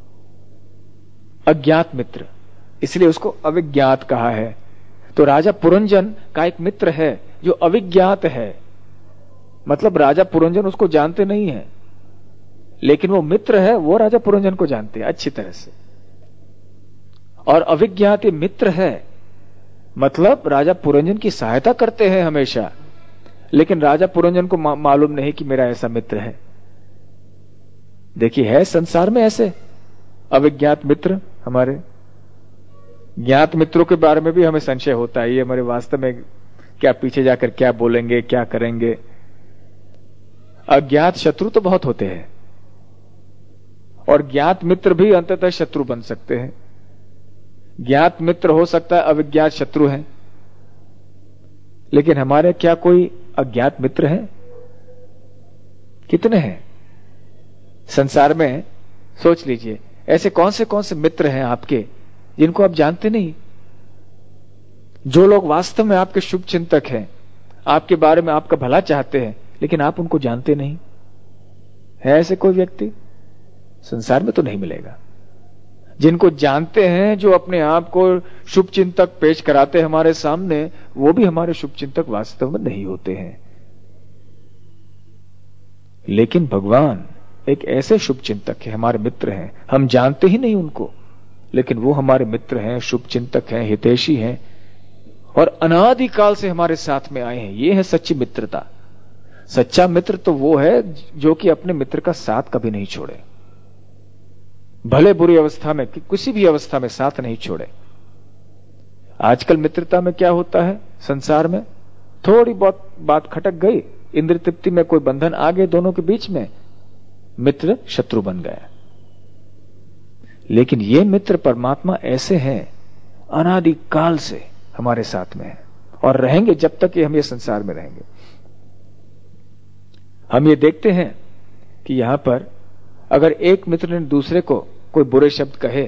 A: अज्ञात मित्र, इसलिए उसको अविज्ञात कहा है। तो राजा पुरंजन का एक मित्र है जो अविज्ञात है, मतलब राजा पुरंजन उसको जानते नहीं है, लेकिन वो मित्र है, वो राजा पुरंजन को जानते हैं अच्छी तरह से। और अविज्ञात मित्र है, मतलब राजा पुरंजन की सहायता करते हैं हमेशा, लेकिन राजा पुरंजन को मा, मालूम नहीं कि मेरा ऐसा मित्र है। देखिए, है संसार में ऐसे अविज्ञात मित्र हमारे। ज्ञात मित्रों के बारे में भी हमें संशय होता है, ये हमारे वास्तव में क्या पीछे जाकर क्या बोलेंगे, क्या करेंगे। अज्ञात शत्रु तो बहुत होते हैं, और ज्ञात मित्र भी अंततः शत्रु बन सकते हैं। ज्ञात मित्र हो सकता है अविज्ञात शत्रु है, लेकिन हमारे क्या कोई अज्ञात मित्र हैं? कितने हैं संसार में? सोच लीजिए, ऐसे कौन से कौन से मित्र हैं आपके जिनको आप जानते नहीं? जो लोग वास्तव में आपके शुभ चिंतक हैं, आपके बारे में आपका भला चाहते हैं, लेकिन आप उनको जानते नहीं। है ऐसे कोई व्यक्ति? संसार में तो नहीं मिलेगा। जिनको जानते हैं, जो अपने आप को शुभ चिंतक पेश कराते हैं हमारे सामने, वो भी हमारे शुभ चिंतक वास्तव में नहीं होते हैं। लेकिन भगवान एक ऐसे शुभ चिंतक है, हमारे मित्र हैं, हम जानते ही नहीं उनको, लेकिन वो हमारे मित्र हैं, शुभ चिंतक हैं, हितैषी हैं, और अनादिकाल से हमारे साथ में आए हैं। ये है सच्ची मित्रता। सच्चा मित्र तो वो है जो कि अपने मित्र का साथ कभी नहीं छोड़े, भले बुरी अवस्था में, किसी भी अवस्था में साथ नहीं छोड़े। आजकल मित्रता में क्या होता है संसार में, थोड़ी बहुत बात खटक गई, इंद्र तृप्ति में कोई बंधन आ गए दोनों के बीच में, मित्र शत्रु बन गया। लेकिन ये मित्र परमात्मा ऐसे हैं, अनादि काल से हमारे साथ में है और रहेंगे जब तक कि हम ये संसार में रहेंगे। हम ये देखते हैं कि यहां पर अगर एक मित्र ने दूसरे को कोई बुरे शब्द कहे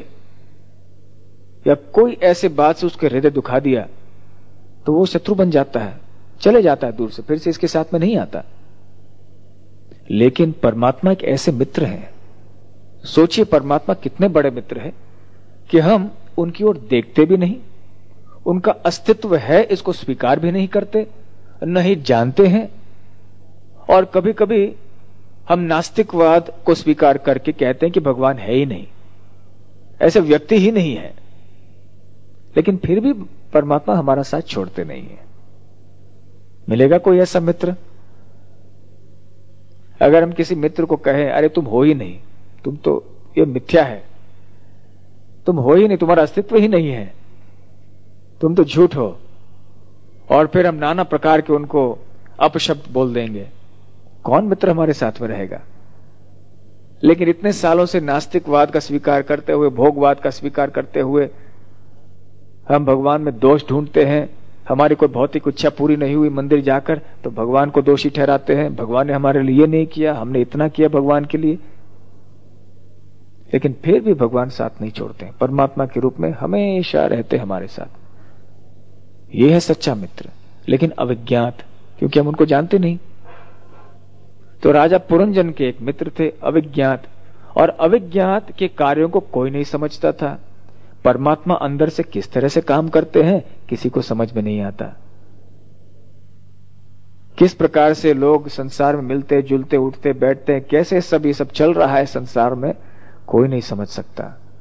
A: या कोई ऐसे बात से उसके हृदय दुखा दिया, तो वो शत्रु बन जाता है। चले जाता है दूर से, फिर से इसके साथ में नहीं आता। लेकिन परमात्मा एक ऐसे मित्र हैं, सोचिए परमात्मा कितने बड़े मित्र हैं कि हम उनकी ओर देखते भी नहीं, उनका अस्तित्व है इसको स्वीकार भी नहीं करते, नहीं जानते हैं। और कभी कभी हम नास्तिकवाद को स्वीकार करके कहते हैं कि भगवान है ही नहीं, ऐसे व्यक्ति ही नहीं है। लेकिन फिर भी परमात्मा हमारा साथ छोड़ते नहीं है। मिलेगा कोई ऐसा मित्र? अगर हम किसी मित्र को कहें अरे तुम हो ही नहीं, तुम तो ये मिथ्या है, तुम हो ही नहीं, तुम्हारा अस्तित्व ही नहीं है, तुम तो झूठ हो, और फिर हम नाना प्रकार के उनको अपशब्द बोल देंगे, कौन मित्र हमारे साथ में रहेगा? लेकिन इतने सालों से नास्तिकवाद का स्वीकार करते हुए, भोगवाद का स्वीकार करते हुए हम भगवान में दोष ढूंढते हैं। हमारी कोई भौतिक इच्छा पूरी नहीं हुई मंदिर जाकर तो भगवान को दोषी ठहराते हैं, भगवान ने हमारे लिए नहीं किया, हमने इतना किया भगवान के लिए। लेकिन फिर भी भगवान साथ नहीं छोड़ते, परमात्मा के रूप में हमेशा रहते हमारे साथ। यह है सच्चा मित्र। लेकिन अविज्ञात, क्योंकि हम उनको जानते नहीं। तो राजा पुरंजन के एक मित्र थे अविज्ञात, और अविज्ञात के कार्यों को कोई नहीं समझता था। परमात्मा अंदर से किस तरह से काम करते हैं किसी को समझ में नहीं आता। किस प्रकार से लोग संसार में मिलते जुलते उठते बैठते हैं, कैसे सब ये सब चल रहा है संसार में, कोई नहीं समझ सकता।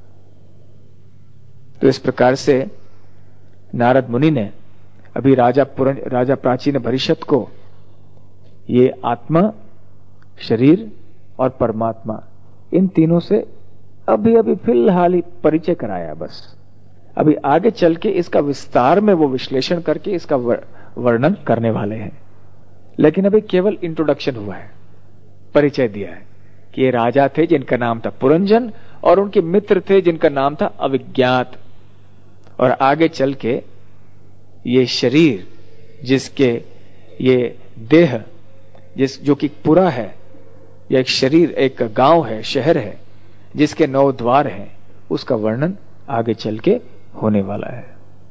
A: तो इस प्रकार से नारद मुनि ने अभी राजा पुरं राजा प्राचीन भरिष्यत को ये आत्मा, शरीर और परमात्मा, इन तीनों से अभी अभी फिलहाल ही परिचय कराया। बस अभी आगे चल के इसका विस्तार में वो विश्लेषण करके इसका वर्णन करने वाले हैं। लेकिन अभी केवल इंट्रोडक्शन हुआ है, परिचय दिया है कि ये राजा थे जिनका नाम था पुरंजन, और उनके मित्र थे जिनका नाम था अविज्ञात। और आगे चल के ये शरीर, जिसके ये देह, जिस जो कि पूरा है, या एक शरीर, एक गांव है, शहर है जिसके नौ द्वार हैं, उसका वर्णन आगे चल के होने वाला है।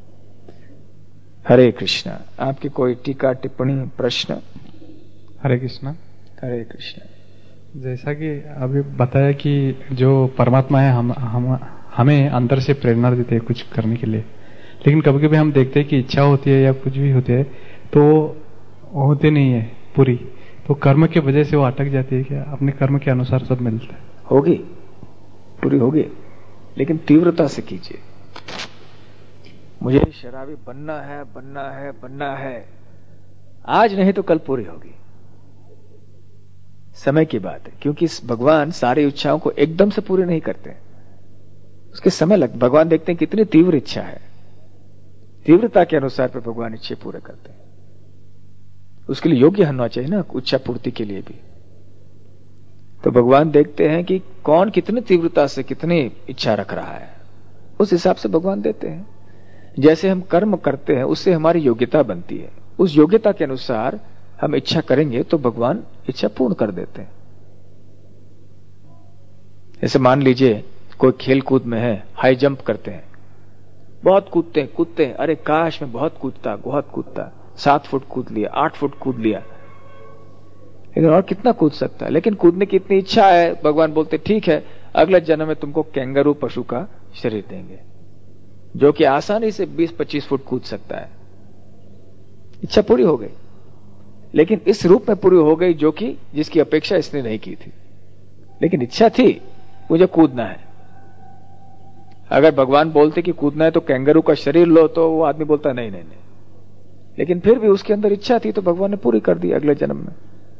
A: हरे कृष्णा। आपकी कोई टीका टिप्पणी प्रश्न?
B: हरे कृष्णा।
A: हरे कृष्णा।
B: जैसा कि अभी बताया कि जो परमात्मा है हम, हम हमें अंदर से प्रेरणा देते हैं कुछ करने के लिए, लेकिन कभी कभी हम देखते हैं कि इच्छा होती है या कुछ भी होती है तो होते नहीं है पूरी, तो कर्म की वजह से वो अटक जाती है। क्या अपने कर्म के अनुसार सब मिलता है?
A: होगी, पूरी होगी, लेकिन तीव्रता से कीजिए। मुझे शराबी बनना है, बनना है, बनना है, आज नहीं तो कल पूरी होगी। समय की बात है, क्योंकि भगवान सारी इच्छाओं को एकदम से पूरी नहीं करते, उसके समय लग। भगवान देखते हैं कितनी तीव्र इच्छा है, तीव्रता के अनुसार पे भगवान इच्छा पूरे करते हैं। उसके लिए योग्य होना चाहिए ना इच्छा पूर्ति के लिए भी। तो भगवान देखते हैं कि कौन कितनी तीव्रता से कितनी इच्छा रख रहा है, उस हिसाब से भगवान देते हैं। जैसे हम कर्म करते हैं उससे हमारी योग्यता बनती है, उस योग्यता के अनुसार हम इच्छा करेंगे तो भगवान इच्छा पूर्ण कर देते हैं। जैसे मान लीजिए कोई खेल कूद में है, हाई जंप करते हैं, बहुत कूदते हैं कूदते हैं, अरे काश में बहुत कूदता बहुत कूदता, सात फुट कूद लिया, आठ फुट कूद लिया, लेकिन और कितना कूद सकता है। लेकिन कूदने की इतनी इच्छा है, भगवान बोलते ठीक है अगले जन्म में तुमको कैंगरू पशु का शरीर देंगे जो कि आसानी से बीस पच्चीस फुट कूद सकता है। इच्छा पूरी हो गई, लेकिन इस रूप में पूरी हो गई जो कि जिसकी अपेक्षा इसने नहीं की थी, लेकिन इच्छा थी मुझे कूदना है। अगर भगवान बोलते कि कूदना है तो कैंगरू का शरीर लो, तो वो आदमी बोलता नहीं नहीं नहीं, लेकिन फिर भी उसके अंदर इच्छा थी तो भगवान ने पूरी कर दी अगले जन्म में।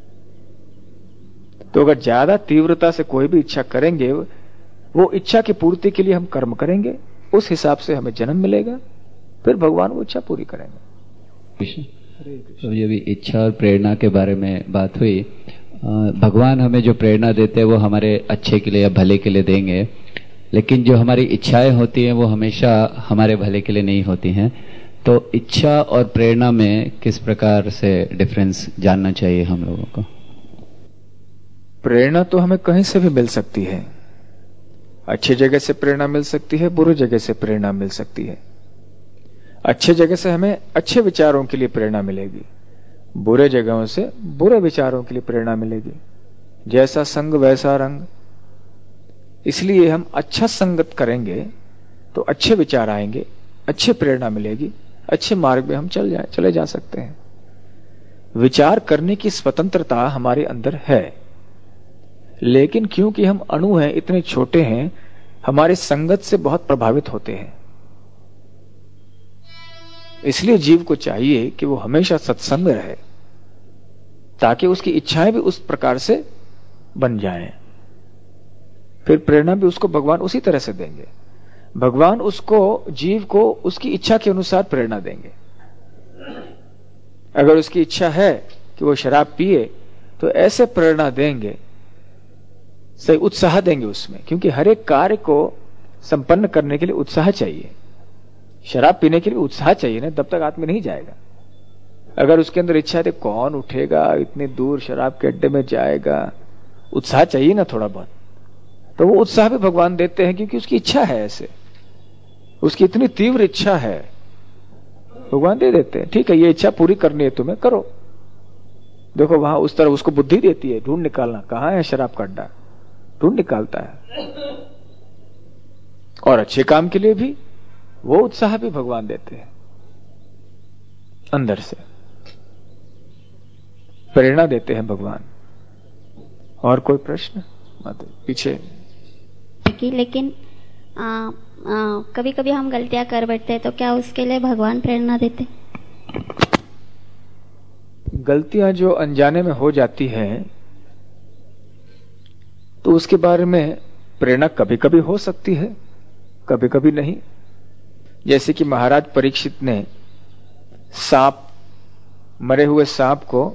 A: तो अगर ज्यादा तीव्रता से कोई भी इच्छा करेंगे, वो इच्छा की पूर्ति के लिए हम कर्म करेंगे, उस हिसाब से हमें जन्म मिलेगा, फिर भगवान वो इच्छा पूरी करेंगे।
C: तो ये भी इच्छा और प्रेरणा के बारे में बात हुई। भगवान हमें जो प्रेरणा देते हैं वो हमारे अच्छे के लिए या भले के लिए देंगे, लेकिन जो हमारी इच्छाएं होती हैं वो हमेशा हमारे भले के लिए नहीं होती हैं। तो इच्छा और प्रेरणा में किस प्रकार से डिफरेंस जानना चाहिए हम लोगों को?
A: प्रेरणा तो हमें कहीं से भी मिल सकती है, अच्छी जगह से प्रेरणा मिल सकती है, बुरी जगह से प्रेरणा मिल सकती है। अच्छे जगह से हमें अच्छे विचारों के लिए प्रेरणा मिलेगी, बुरे जगहों से बुरे विचारों के लिए प्रेरणा मिलेगी। जैसा संग वैसा रंग। इसलिए हम अच्छा संगत करेंगे तो अच्छे विचार आएंगे, अच्छी प्रेरणा मिलेगी, अच्छे मार्ग में हम चल जाए चले जा सकते हैं। विचार करने की स्वतंत्रता हमारे अंदर है, लेकिन क्योंकि हम अणु हैं, इतने छोटे हैं, हमारे संगत से बहुत प्रभावित होते हैं। इसलिए जीव को चाहिए कि वो हमेशा सत्संग में रहे, ताकि उसकी इच्छाएं भी उस प्रकार से बन जाएं। फिर प्रेरणा भी उसको भगवान उसी तरह से देंगे। भगवान उसको, जीव को उसकी इच्छा के अनुसार प्रेरणा देंगे। अगर उसकी इच्छा है कि वो शराब पिए तो ऐसे प्रेरणा देंगे, सही उत्साह देंगे उसमें, क्योंकि हर एक कार्य को संपन्न करने के लिए उत्साह चाहिए। शराब पीने के लिए उत्साह चाहिए ना, तब तक आदमी नहीं जाएगा। अगर उसके अंदर इच्छा है तो कौन उठेगा, इतनी दूर शराब के अड्डे में जाएगा, उत्साह चाहिए ना थोड़ा बहुत। तो वो उत्साह भी भगवान देते हैं, क्योंकि उसकी इच्छा है, ऐसे उसकी इतनी तीव्र इच्छा है, भगवान दे देते हैं। ठीक है, ये इच्छा पूरी करनी है तुम्हें, करो। देखो वहां उस तरह उसको बुद्धि देती है, ढूंढ निकालना कहां है शराब का अड्डा, ढूंढ निकालता है। और अच्छे काम के लिए भी वो उत्साह भी भगवान देते हैं, अंदर से प्रेरणा देते हैं भगवान। और कोई प्रश्न? मत पीछे।
D: लेकिन कभी कभी हम गलतियां कर बैठते हैं, तो क्या उसके लिए भगवान प्रेरणा देते?
A: गलतियां जो अनजाने में हो जाती हैं, तो उसके बारे में प्रेरणा कभी कभी हो सकती है, कभी कभी नहीं। जैसे कि महाराज परीक्षित ने सांप, मरे हुए सांप को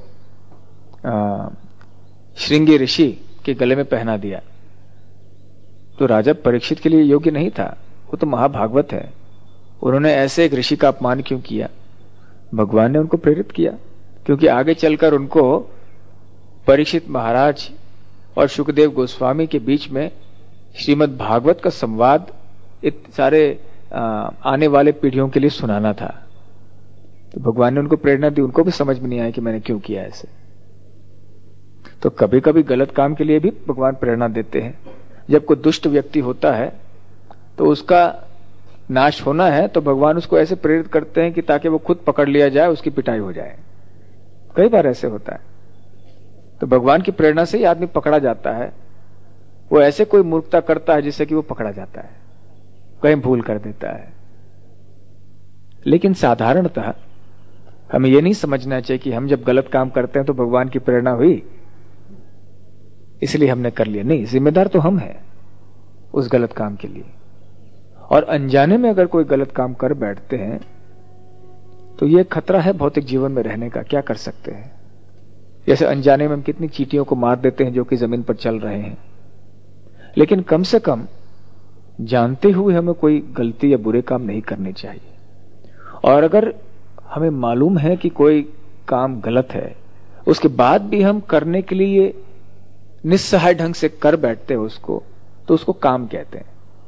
A: श्रृंगी ऋषि के गले में पहना दिया, तो राजा परीक्षित के लिए योग्य नहीं था। वो तो महाभागवत है, उन्होंने ऐसे एक ऋषि का अपमान क्यों किया? भगवान ने उनको प्रेरित किया, क्योंकि आगे चलकर उनको परीक्षित महाराज और शुकदेव गोस्वामी के बीच में श्रीमद् भागवत का संवाद इत सारे आ, आने वाले पीढ़ियों के लिए सुनाना था। तो भगवान ने उनको प्रेरणा दी, उनको भी समझ में नहीं आया कि मैंने क्यों किया ऐसे। तो कभी कभी गलत काम के लिए भी भगवान प्रेरणा देते हैं। जब कोई दुष्ट व्यक्ति होता है तो उसका नाश होना है, तो भगवान उसको ऐसे प्रेरित करते हैं कि ताकि वो खुद पकड़ लिया जाए, उसकी पिटाई हो जाए। कई बार ऐसे होता है। तो भगवान की प्रेरणा से ही आदमी पकड़ा जाता है। वो ऐसे कोई मूर्खता करता है जिससे कि वो पकड़ा जाता है, कहीं भूल कर देता है। लेकिन साधारणतः हमें यह नहीं समझना चाहिए कि हम जब गलत काम करते हैं तो भगवान की प्रेरणा हुई इसलिए हमने कर लिया। नहीं, जिम्मेदार तो हम हैं उस गलत काम के लिए। और अनजाने में अगर कोई गलत काम कर बैठते हैं तो यह खतरा है भौतिक जीवन में रहने का। क्या कर सकते हैं? जैसे अनजाने में हम कितनी चींटियों को मार देते हैं जो कि जमीन पर चल रहे हैं, लेकिन कम से कम जानते हुए हमें कोई गलती या बुरे काम नहीं करने चाहिए। और अगर हमें मालूम है कि कोई काम गलत है, उसके बाद भी हम करने के लिए निस्सहाय ढंग से कर बैठते हैं उसको, तो उसको काम कहते हैं।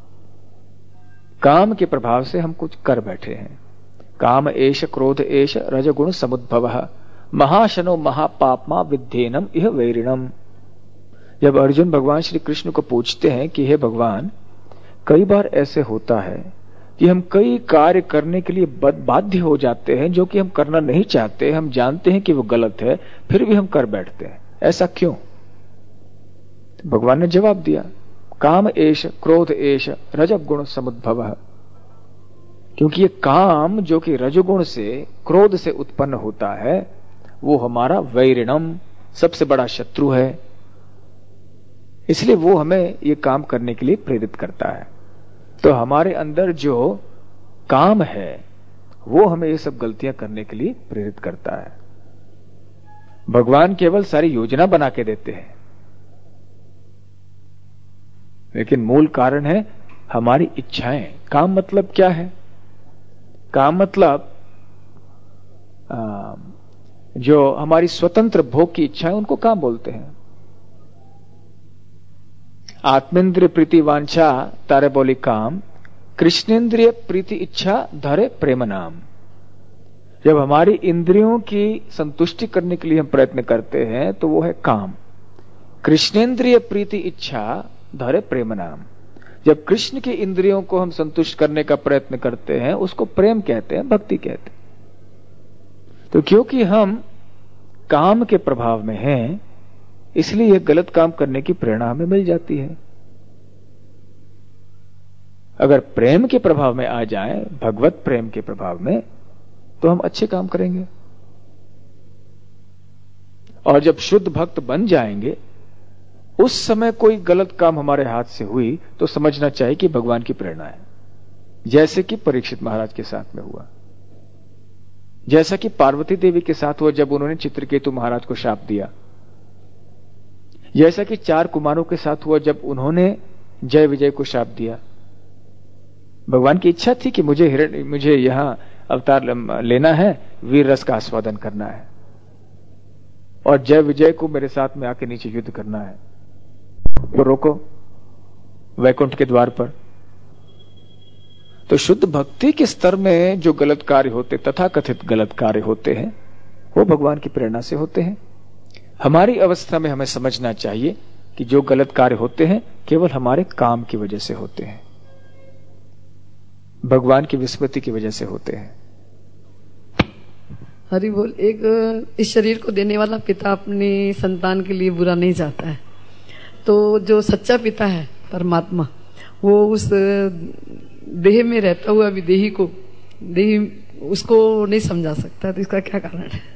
A: काम के प्रभाव से हम कुछ कर बैठे हैं। काम एष क्रोध एष रजगुण समुद्भवः महाशनो महापापमा विद्धेनम इह वैरिणम। जब अर्जुन भगवान श्री कृष्ण को पूछते हैं कि हे भगवान, कई बार ऐसे होता है कि हम कई कार्य करने के लिए बाध्य हो जाते हैं जो कि हम करना नहीं चाहते, हम जानते हैं कि वो गलत है, फिर भी हम कर बैठते हैं, ऐसा क्यों? तो भगवान ने जवाब दिया, काम एष क्रोध एष रजगुण समुद्भवः। क्योंकि ये काम जो कि रजगुण से, क्रोध से उत्पन्न होता है, वो हमारा वैरिणम, सबसे बड़ा शत्रु है। इसलिए वो हमें ये काम करने के लिए प्रेरित करता है। तो हमारे अंदर जो काम है वो हमें ये सब गलतियां करने के लिए प्रेरित करता है। भगवान केवल सारी योजना बना के देते हैं, लेकिन मूल कारण है हमारी इच्छाएं। काम मतलब क्या है? काम मतलब आ, जो हमारी स्वतंत्र भोग की इच्छाएं, उनको काम बोलते हैं। आत्मेंद्रिय प्रीति वांछा तारे बोली काम, कृष्णेंद्रिय प्रीति इच्छा धरे प्रेम नाम। जब हमारी इंद्रियों की संतुष्टि करने के लिए हम प्रयत्न करते हैं तो वो है काम। कृष्णेंद्रिय प्रीति इच्छा धरे प्रेम नाम। जब कृष्ण की इंद्रियों को हम संतुष्ट करने का प्रयत्न करते हैं उसको प्रेम कहते हैं, भक्ति कहते हैं। तो क्योंकि हम काम के प्रभाव में हैं, इसलिए गलत काम करने की प्रेरणा हमें मिल जाती है। अगर प्रेम के प्रभाव में आ जाए, भगवत प्रेम के प्रभाव में, तो हम अच्छे काम करेंगे। और जब शुद्ध भक्त बन जाएंगे, उस समय कोई गलत काम हमारे हाथ से हुई तो समझना चाहिए कि भगवान की प्रेरणा है। जैसे कि परीक्षित महाराज के साथ में हुआ, जैसा कि पार्वती देवी के साथ हुआ जब उन्होंने चित्रकेतु महाराज को शाप दिया, जैसा कि चार कुमारों के साथ हुआ जब उन्होंने जय विजय को शाप दिया। भगवान की इच्छा थी कि मुझे हिरण मुझे यहां अवतार लेना है, वीर रस का आस्वादन करना है और जय विजय को मेरे साथ में आके नीचे युद्ध करना है, तो रोको वैकुंठ के द्वार पर। तो शुद्ध भक्ति के स्तर में जो गलत कार्य होते, तथा कथित गलत कार्य होते हैं, वो भगवान की प्रेरणा से होते हैं। हमारी अवस्था में हमें समझना चाहिए कि जो गलत कार्य होते हैं केवल हमारे काम की वजह से होते हैं, भगवान की विस्मृति की वजह से होते हैं।
E: हरि बोल। एक इस शरीर को देने वाला पिता अपनी संतान के लिए बुरा नहीं चाहता है, तो जो सच्चा पिता है परमात्मा, वो उस देह में रहता हुआ भी देही को देही उसको नहीं समझा सकता, तो इसका क्या कारण है?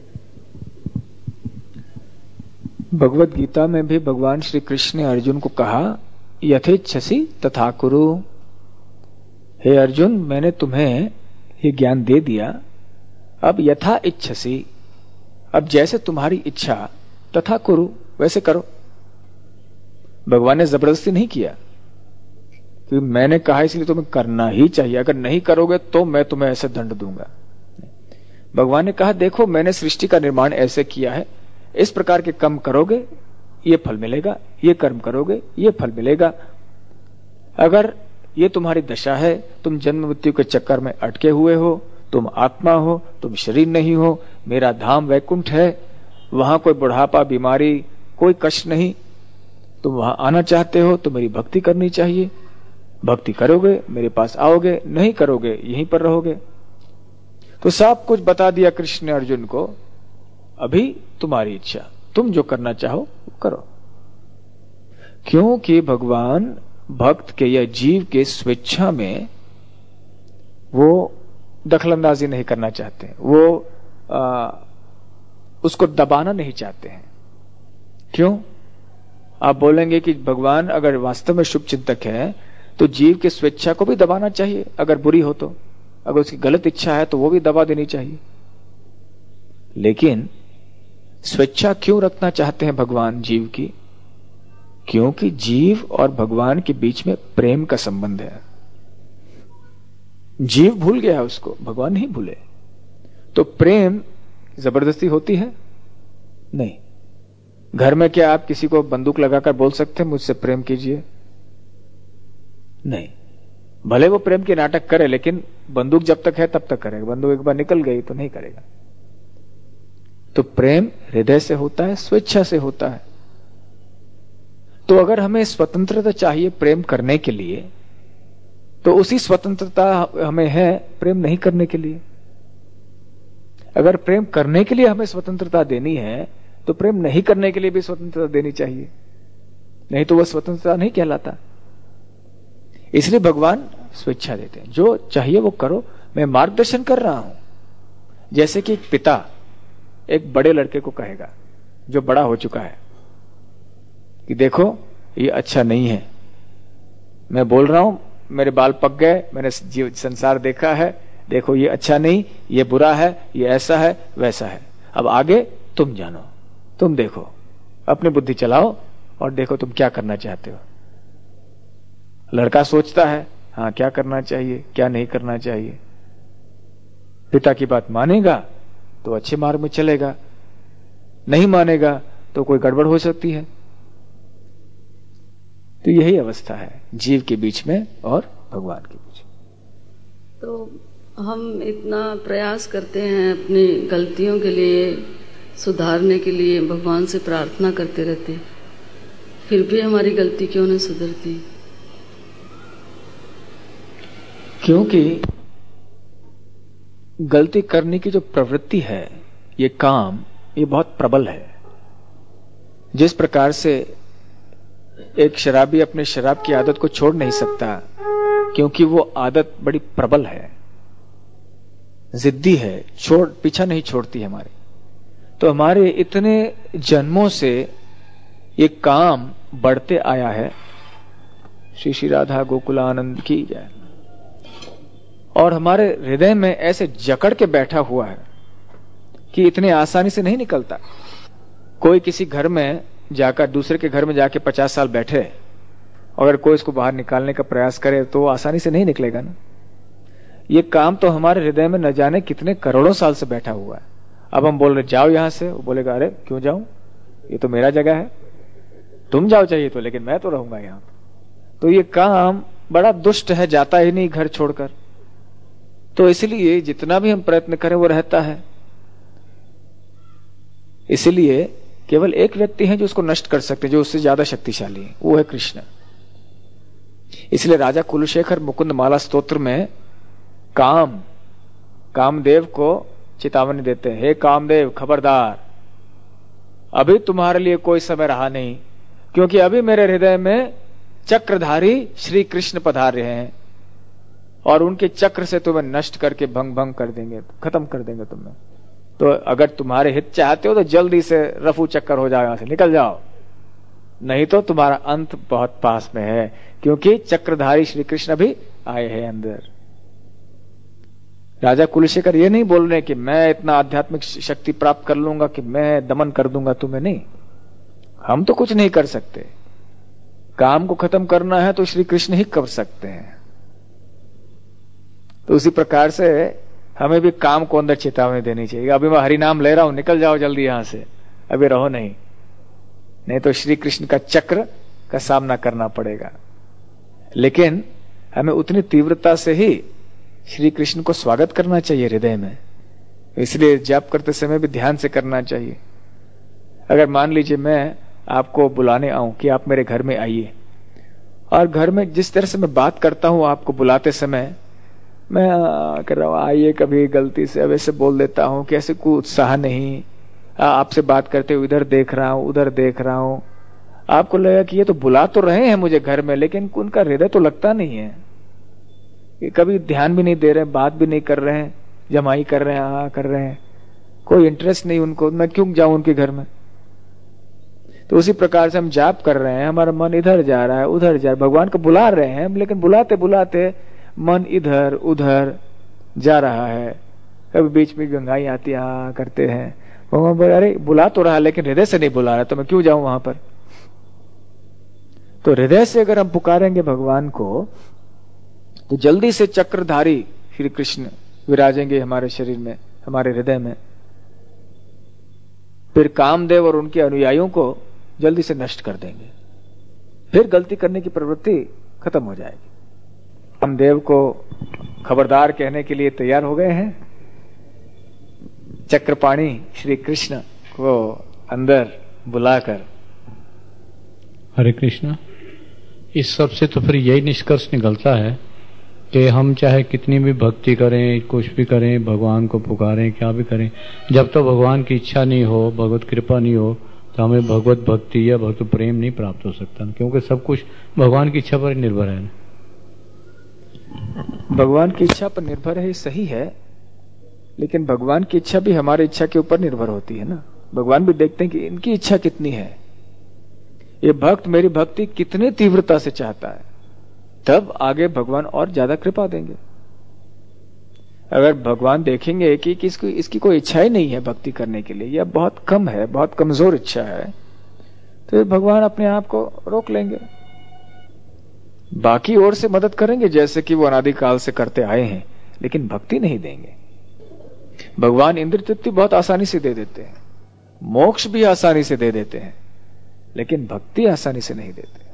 A: भगवत गीता में भी भगवान श्री कृष्ण ने अर्जुन को कहा, यथेच्छसि तथा कुरु। हे अर्जुन, मैंने तुम्हें ये ज्ञान दे दिया, अब यथा इच्छसि, अब जैसे तुम्हारी इच्छा, तथा कुरु, वैसे करो। भगवान ने जबरदस्ती नहीं किया कि मैंने कहा इसलिए तुम्हें करना ही चाहिए, अगर नहीं करोगे तो मैं तुम्हें ऐसे दंड दूंगा। भगवान ने कहा, देखो मैंने सृष्टि का निर्माण ऐसे किया है, इस प्रकार के कर्म करोगे ये फल मिलेगा, ये कर्म करोगे ये फल मिलेगा। अगर ये तुम्हारी दशा है, तुम जन्म मृत्यु के चक्कर में अटके हुए हो, तुम आत्मा हो, तुम शरीर नहीं हो, मेरा धाम वैकुंठ है, वहां कोई बुढ़ापा, बीमारी, कोई कष्ट नहीं, तुम वहां आना चाहते हो तो मेरी भक्ति करनी चाहिए। भक्ति करोगे मेरे पास आओगे, नहीं करोगे यहीं पर रहोगे। तो सब कुछ बता दिया कृष्ण ने अर्जुन को, अभी तुम्हारी इच्छा, तुम जो करना चाहो करो। क्योंकि भगवान भक्त के या जीव के स्वेच्छा में वो दखलंदाजी नहीं करना चाहते, वो आ, उसको दबाना नहीं चाहते हैं। क्यों? आप बोलेंगे कि भगवान अगर वास्तव में शुभ चिंतक है तो जीव के स्वेच्छा को भी दबाना चाहिए, अगर बुरी हो तो, अगर उसकी गलत इच्छा है तो वो भी दबा देनी चाहिए। लेकिन स्वेच्छा क्यों रखना चाहते हैं भगवान जीव की? क्योंकि जीव और भगवान के बीच में प्रेम का संबंध है। जीव भूल गया उसको, भगवान नहीं भूले। तो प्रेम जबरदस्ती होती है? नहीं। घर में क्या आप किसी को बंदूक लगाकर बोल सकते हैं मुझसे प्रेम कीजिए? नहीं। भले वो प्रेम के नाटक करे, लेकिन बंदूक जब तक है तब तक करेगा, बंदूक एक बार निकल गई तो नहीं करेगा। तो प्रेम हृदय से होता है, स्वेच्छा से होता है। तो अगर हमें स्वतंत्रता चाहिए प्रेम करने के लिए, तो उसी स्वतंत्रता हमें है प्रेम नहीं करने के लिए। अगर प्रेम करने के लिए हमें स्वतंत्रता देनी है तो प्रेम नहीं करने के लिए भी स्वतंत्रता देनी चाहिए, नहीं तो वह स्वतंत्रता नहीं कहलाता। इसलिए भगवान स्वेच्छा देते हैं, जो चाहिए वो करो, मैं मार्गदर्शन कर रहा हूं। जैसे कि एक पिता एक बड़े लड़के को कहेगा जो बड़ा हो चुका है कि देखो ये अच्छा नहीं है, मैं बोल रहा हूं, मेरे बाल पक गए, मैंने जीव संसार देखा है, देखो ये अच्छा नहीं, ये बुरा है, ये ऐसा है वैसा है, अब आगे तुम जानो, तुम देखो, अपनी बुद्धि चलाओ और देखो तुम क्या करना चाहते हो। लड़का सोचता है हाँ क्या करना चाहिए क्या नहीं करना चाहिए। पिता की बात मानेगा तो अच्छे मार्ग में चलेगा, नहीं मानेगा तो कोई गड़बड़ हो सकती है। तो यही अवस्था है जीव के बीच में और भगवान के बीच में।
E: तो हम इतना प्रयास करते हैं अपनी गलतियों के लिए, सुधारने के लिए, भगवान से प्रार्थना करते रहते हैं, फिर भी हमारी गलती क्यों नहीं सुधरती?
A: क्योंकि गलती करने की जो प्रवृत्ति है, ये काम, ये बहुत प्रबल है। जिस प्रकार से एक शराबी अपने शराब की आदत को छोड़ नहीं सकता, क्योंकि वो आदत बड़ी प्रबल है, जिद्दी है, छोड़ पीछा नहीं छोड़ती हमारे। तो हमारे इतने जन्मों से ये काम बढ़ते आया है। श्री श्री राधा गोकुलानंद की जय। और हमारे हृदय में ऐसे जकड़ के बैठा हुआ है कि इतने आसानी से नहीं निकलता। कोई किसी घर में जाकर, दूसरे के घर में जाके पचास साल बैठे, अगर कोई इसको बाहर निकालने का प्रयास करे तो आसानी से नहीं निकलेगा ना। ये काम तो हमारे हृदय में न जाने कितने करोड़ों साल से बैठा हुआ है। अब हम बोल रहे जाओ यहां से, वो बोलेगा अरे क्यों जाऊं, ये तो मेरा जगह है, तुम जाओ चाहिए तो, लेकिन मैं तो रहूंगा यहां। तो ये काम बड़ा दुष्ट है, जाता ही नहीं घर छोड़कर। तो इसलिए जितना भी हम प्रयत्न करें वो रहता है। इसलिए केवल एक व्यक्ति है जो उसको नष्ट कर सकते, जो उससे ज्यादा शक्तिशाली है, वो है कृष्ण। इसलिए राजा कुलशेखर मुकुंद माला स्तोत्र में काम कामदेव को चेतावनी देते हैं, हे कामदेव खबरदार, अभी तुम्हारे लिए कोई समय रहा नहीं, क्योंकि अभी मेरे हृदय में चक्रधारी श्री कृष्ण पधार रहे हैं और उनके चक्र से तुम्हें नष्ट करके भंग भंग कर देंगे, खत्म कर देंगे तुम्हें। तो अगर तुम्हारे हित चाहते हो तो जल्दी से रफू चक्कर हो जाओ, यहां से निकल जाओ, नहीं तो तुम्हारा अंत बहुत पास में है, क्योंकि चक्रधारी श्री कृष्ण भी आए हैं अंदर। राजा कुलशेखर ये नहीं बोल रहे कि मैं इतना आध्यात्मिक शक्ति प्राप्त कर लूंगा कि मैं दमन कर दूंगा तुम्हें, नहीं, हम तो कुछ नहीं कर सकते। काम को खत्म करना है तो श्री कृष्ण ही कर सकते हैं। तो उसी प्रकार से हमें भी काम को अंदर चेतावनी देनी चाहिए, अभी मैं हरि नाम ले रहा हूं, निकल जाओ जल्दी यहां से, अभी रहो नहीं, नहीं तो श्री कृष्ण का चक्र का सामना करना पड़ेगा। लेकिन हमें उतनी तीव्रता से ही श्री कृष्ण को स्वागत करना चाहिए हृदय में। इसलिए जप करते समय भी ध्यान से करना चाहिए। अगर मान लीजिए मैं आपको बुलाने आऊं कि आप मेरे घर में आइए, और घर में जिस तरह से मैं बात करता हूं आपको बुलाते समय, मैं कर रहा हूं आइए, कभी गलती से वैसे बोल देता हूं कि ऐसे कोई उत्साह नहीं, आपसे बात करते हुए इधर देख रहा हूं उधर देख रहा हूं, आपको लगा कि ये तो बुला तो रहे हैं मुझे घर में, लेकिन उनका हृदय तो लगता नहीं है, ये कभी ध्यान भी नहीं दे रहे, बात भी नहीं कर रहे हैं, जमाई कर रहे हैं, हाँ कर रहे हैं, कोई इंटरेस्ट नहीं उनको, मैं क्यों जाऊं उनके घर में। तो उसी प्रकार से हम जाप कर रहे हैं, हमारा मन इधर जा रहा है उधर जा रहा है, भगवान को बुला रहे हैं, लेकिन बुलाते बुलाते मन इधर उधर जा रहा है। कभी बीच में गंगाई आती है, हाँ करते हैं, भगवान बोले अरे बुला तो रहा लेकिन हृदय से नहीं बुला रहा, तो मैं क्यों जाऊं वहां पर। तो हृदय से अगर हम पुकारेंगे भगवान को तो जल्दी से चक्रधारी श्री कृष्ण विराजेंगे हमारे शरीर में, हमारे हृदय में। फिर कामदेव और उनके अनुयायियों को जल्दी से नष्ट कर देंगे, फिर गलती करने की प्रवृत्ति खत्म हो जाएगी। कामदेव को खबरदार कहने के लिए तैयार हो गए हैं, चक्रपाणी श्री कृष्ण को अंदर बुलाकर।
F: हरे कृष्ण। इस सब से तो फिर यही निष्कर्ष निकलता है कि हम चाहे कितनी भी भक्ति करें, कुछ भी करें, भगवान को पुकारें, क्या भी करें, जब तक तो भगवान की इच्छा नहीं हो, भगवत कृपा नहीं हो, तो हमें भगवत भक्ति या भगवत प्रेम नहीं प्राप्त हो सकता, क्योंकि सब कुछ भगवान की इच्छा पर निर्भर है।
A: भगवान की इच्छा पर निर्भर है, सही है, लेकिन भगवान की इच्छा भी हमारी इच्छा के ऊपर निर्भर होती है ना। भगवान भी देखते हैं कि इनकी इच्छा कितनी है, ये भक्त मेरी भक्ति कितनी तीव्रता से चाहता है, तब आगे भगवान और ज्यादा कृपा देंगे। अगर भगवान देखेंगे कि, कि इसकी, इसकी कोई इच्छा ही नहीं है भक्ति करने के लिए, या बहुत कम है, बहुत कमजोर इच्छा है, तो फिर भगवान अपने आप को रोक लेंगे, बाकी ओर से मदद करेंगे जैसे कि वो अनादिकाल से करते आए हैं, लेकिन भक्ति नहीं देंगे। भगवान इंद्र तृप्ति बहुत आसानी से दे देते हैं, मोक्ष भी आसानी से दे देते हैं, लेकिन भक्ति आसानी से नहीं देते।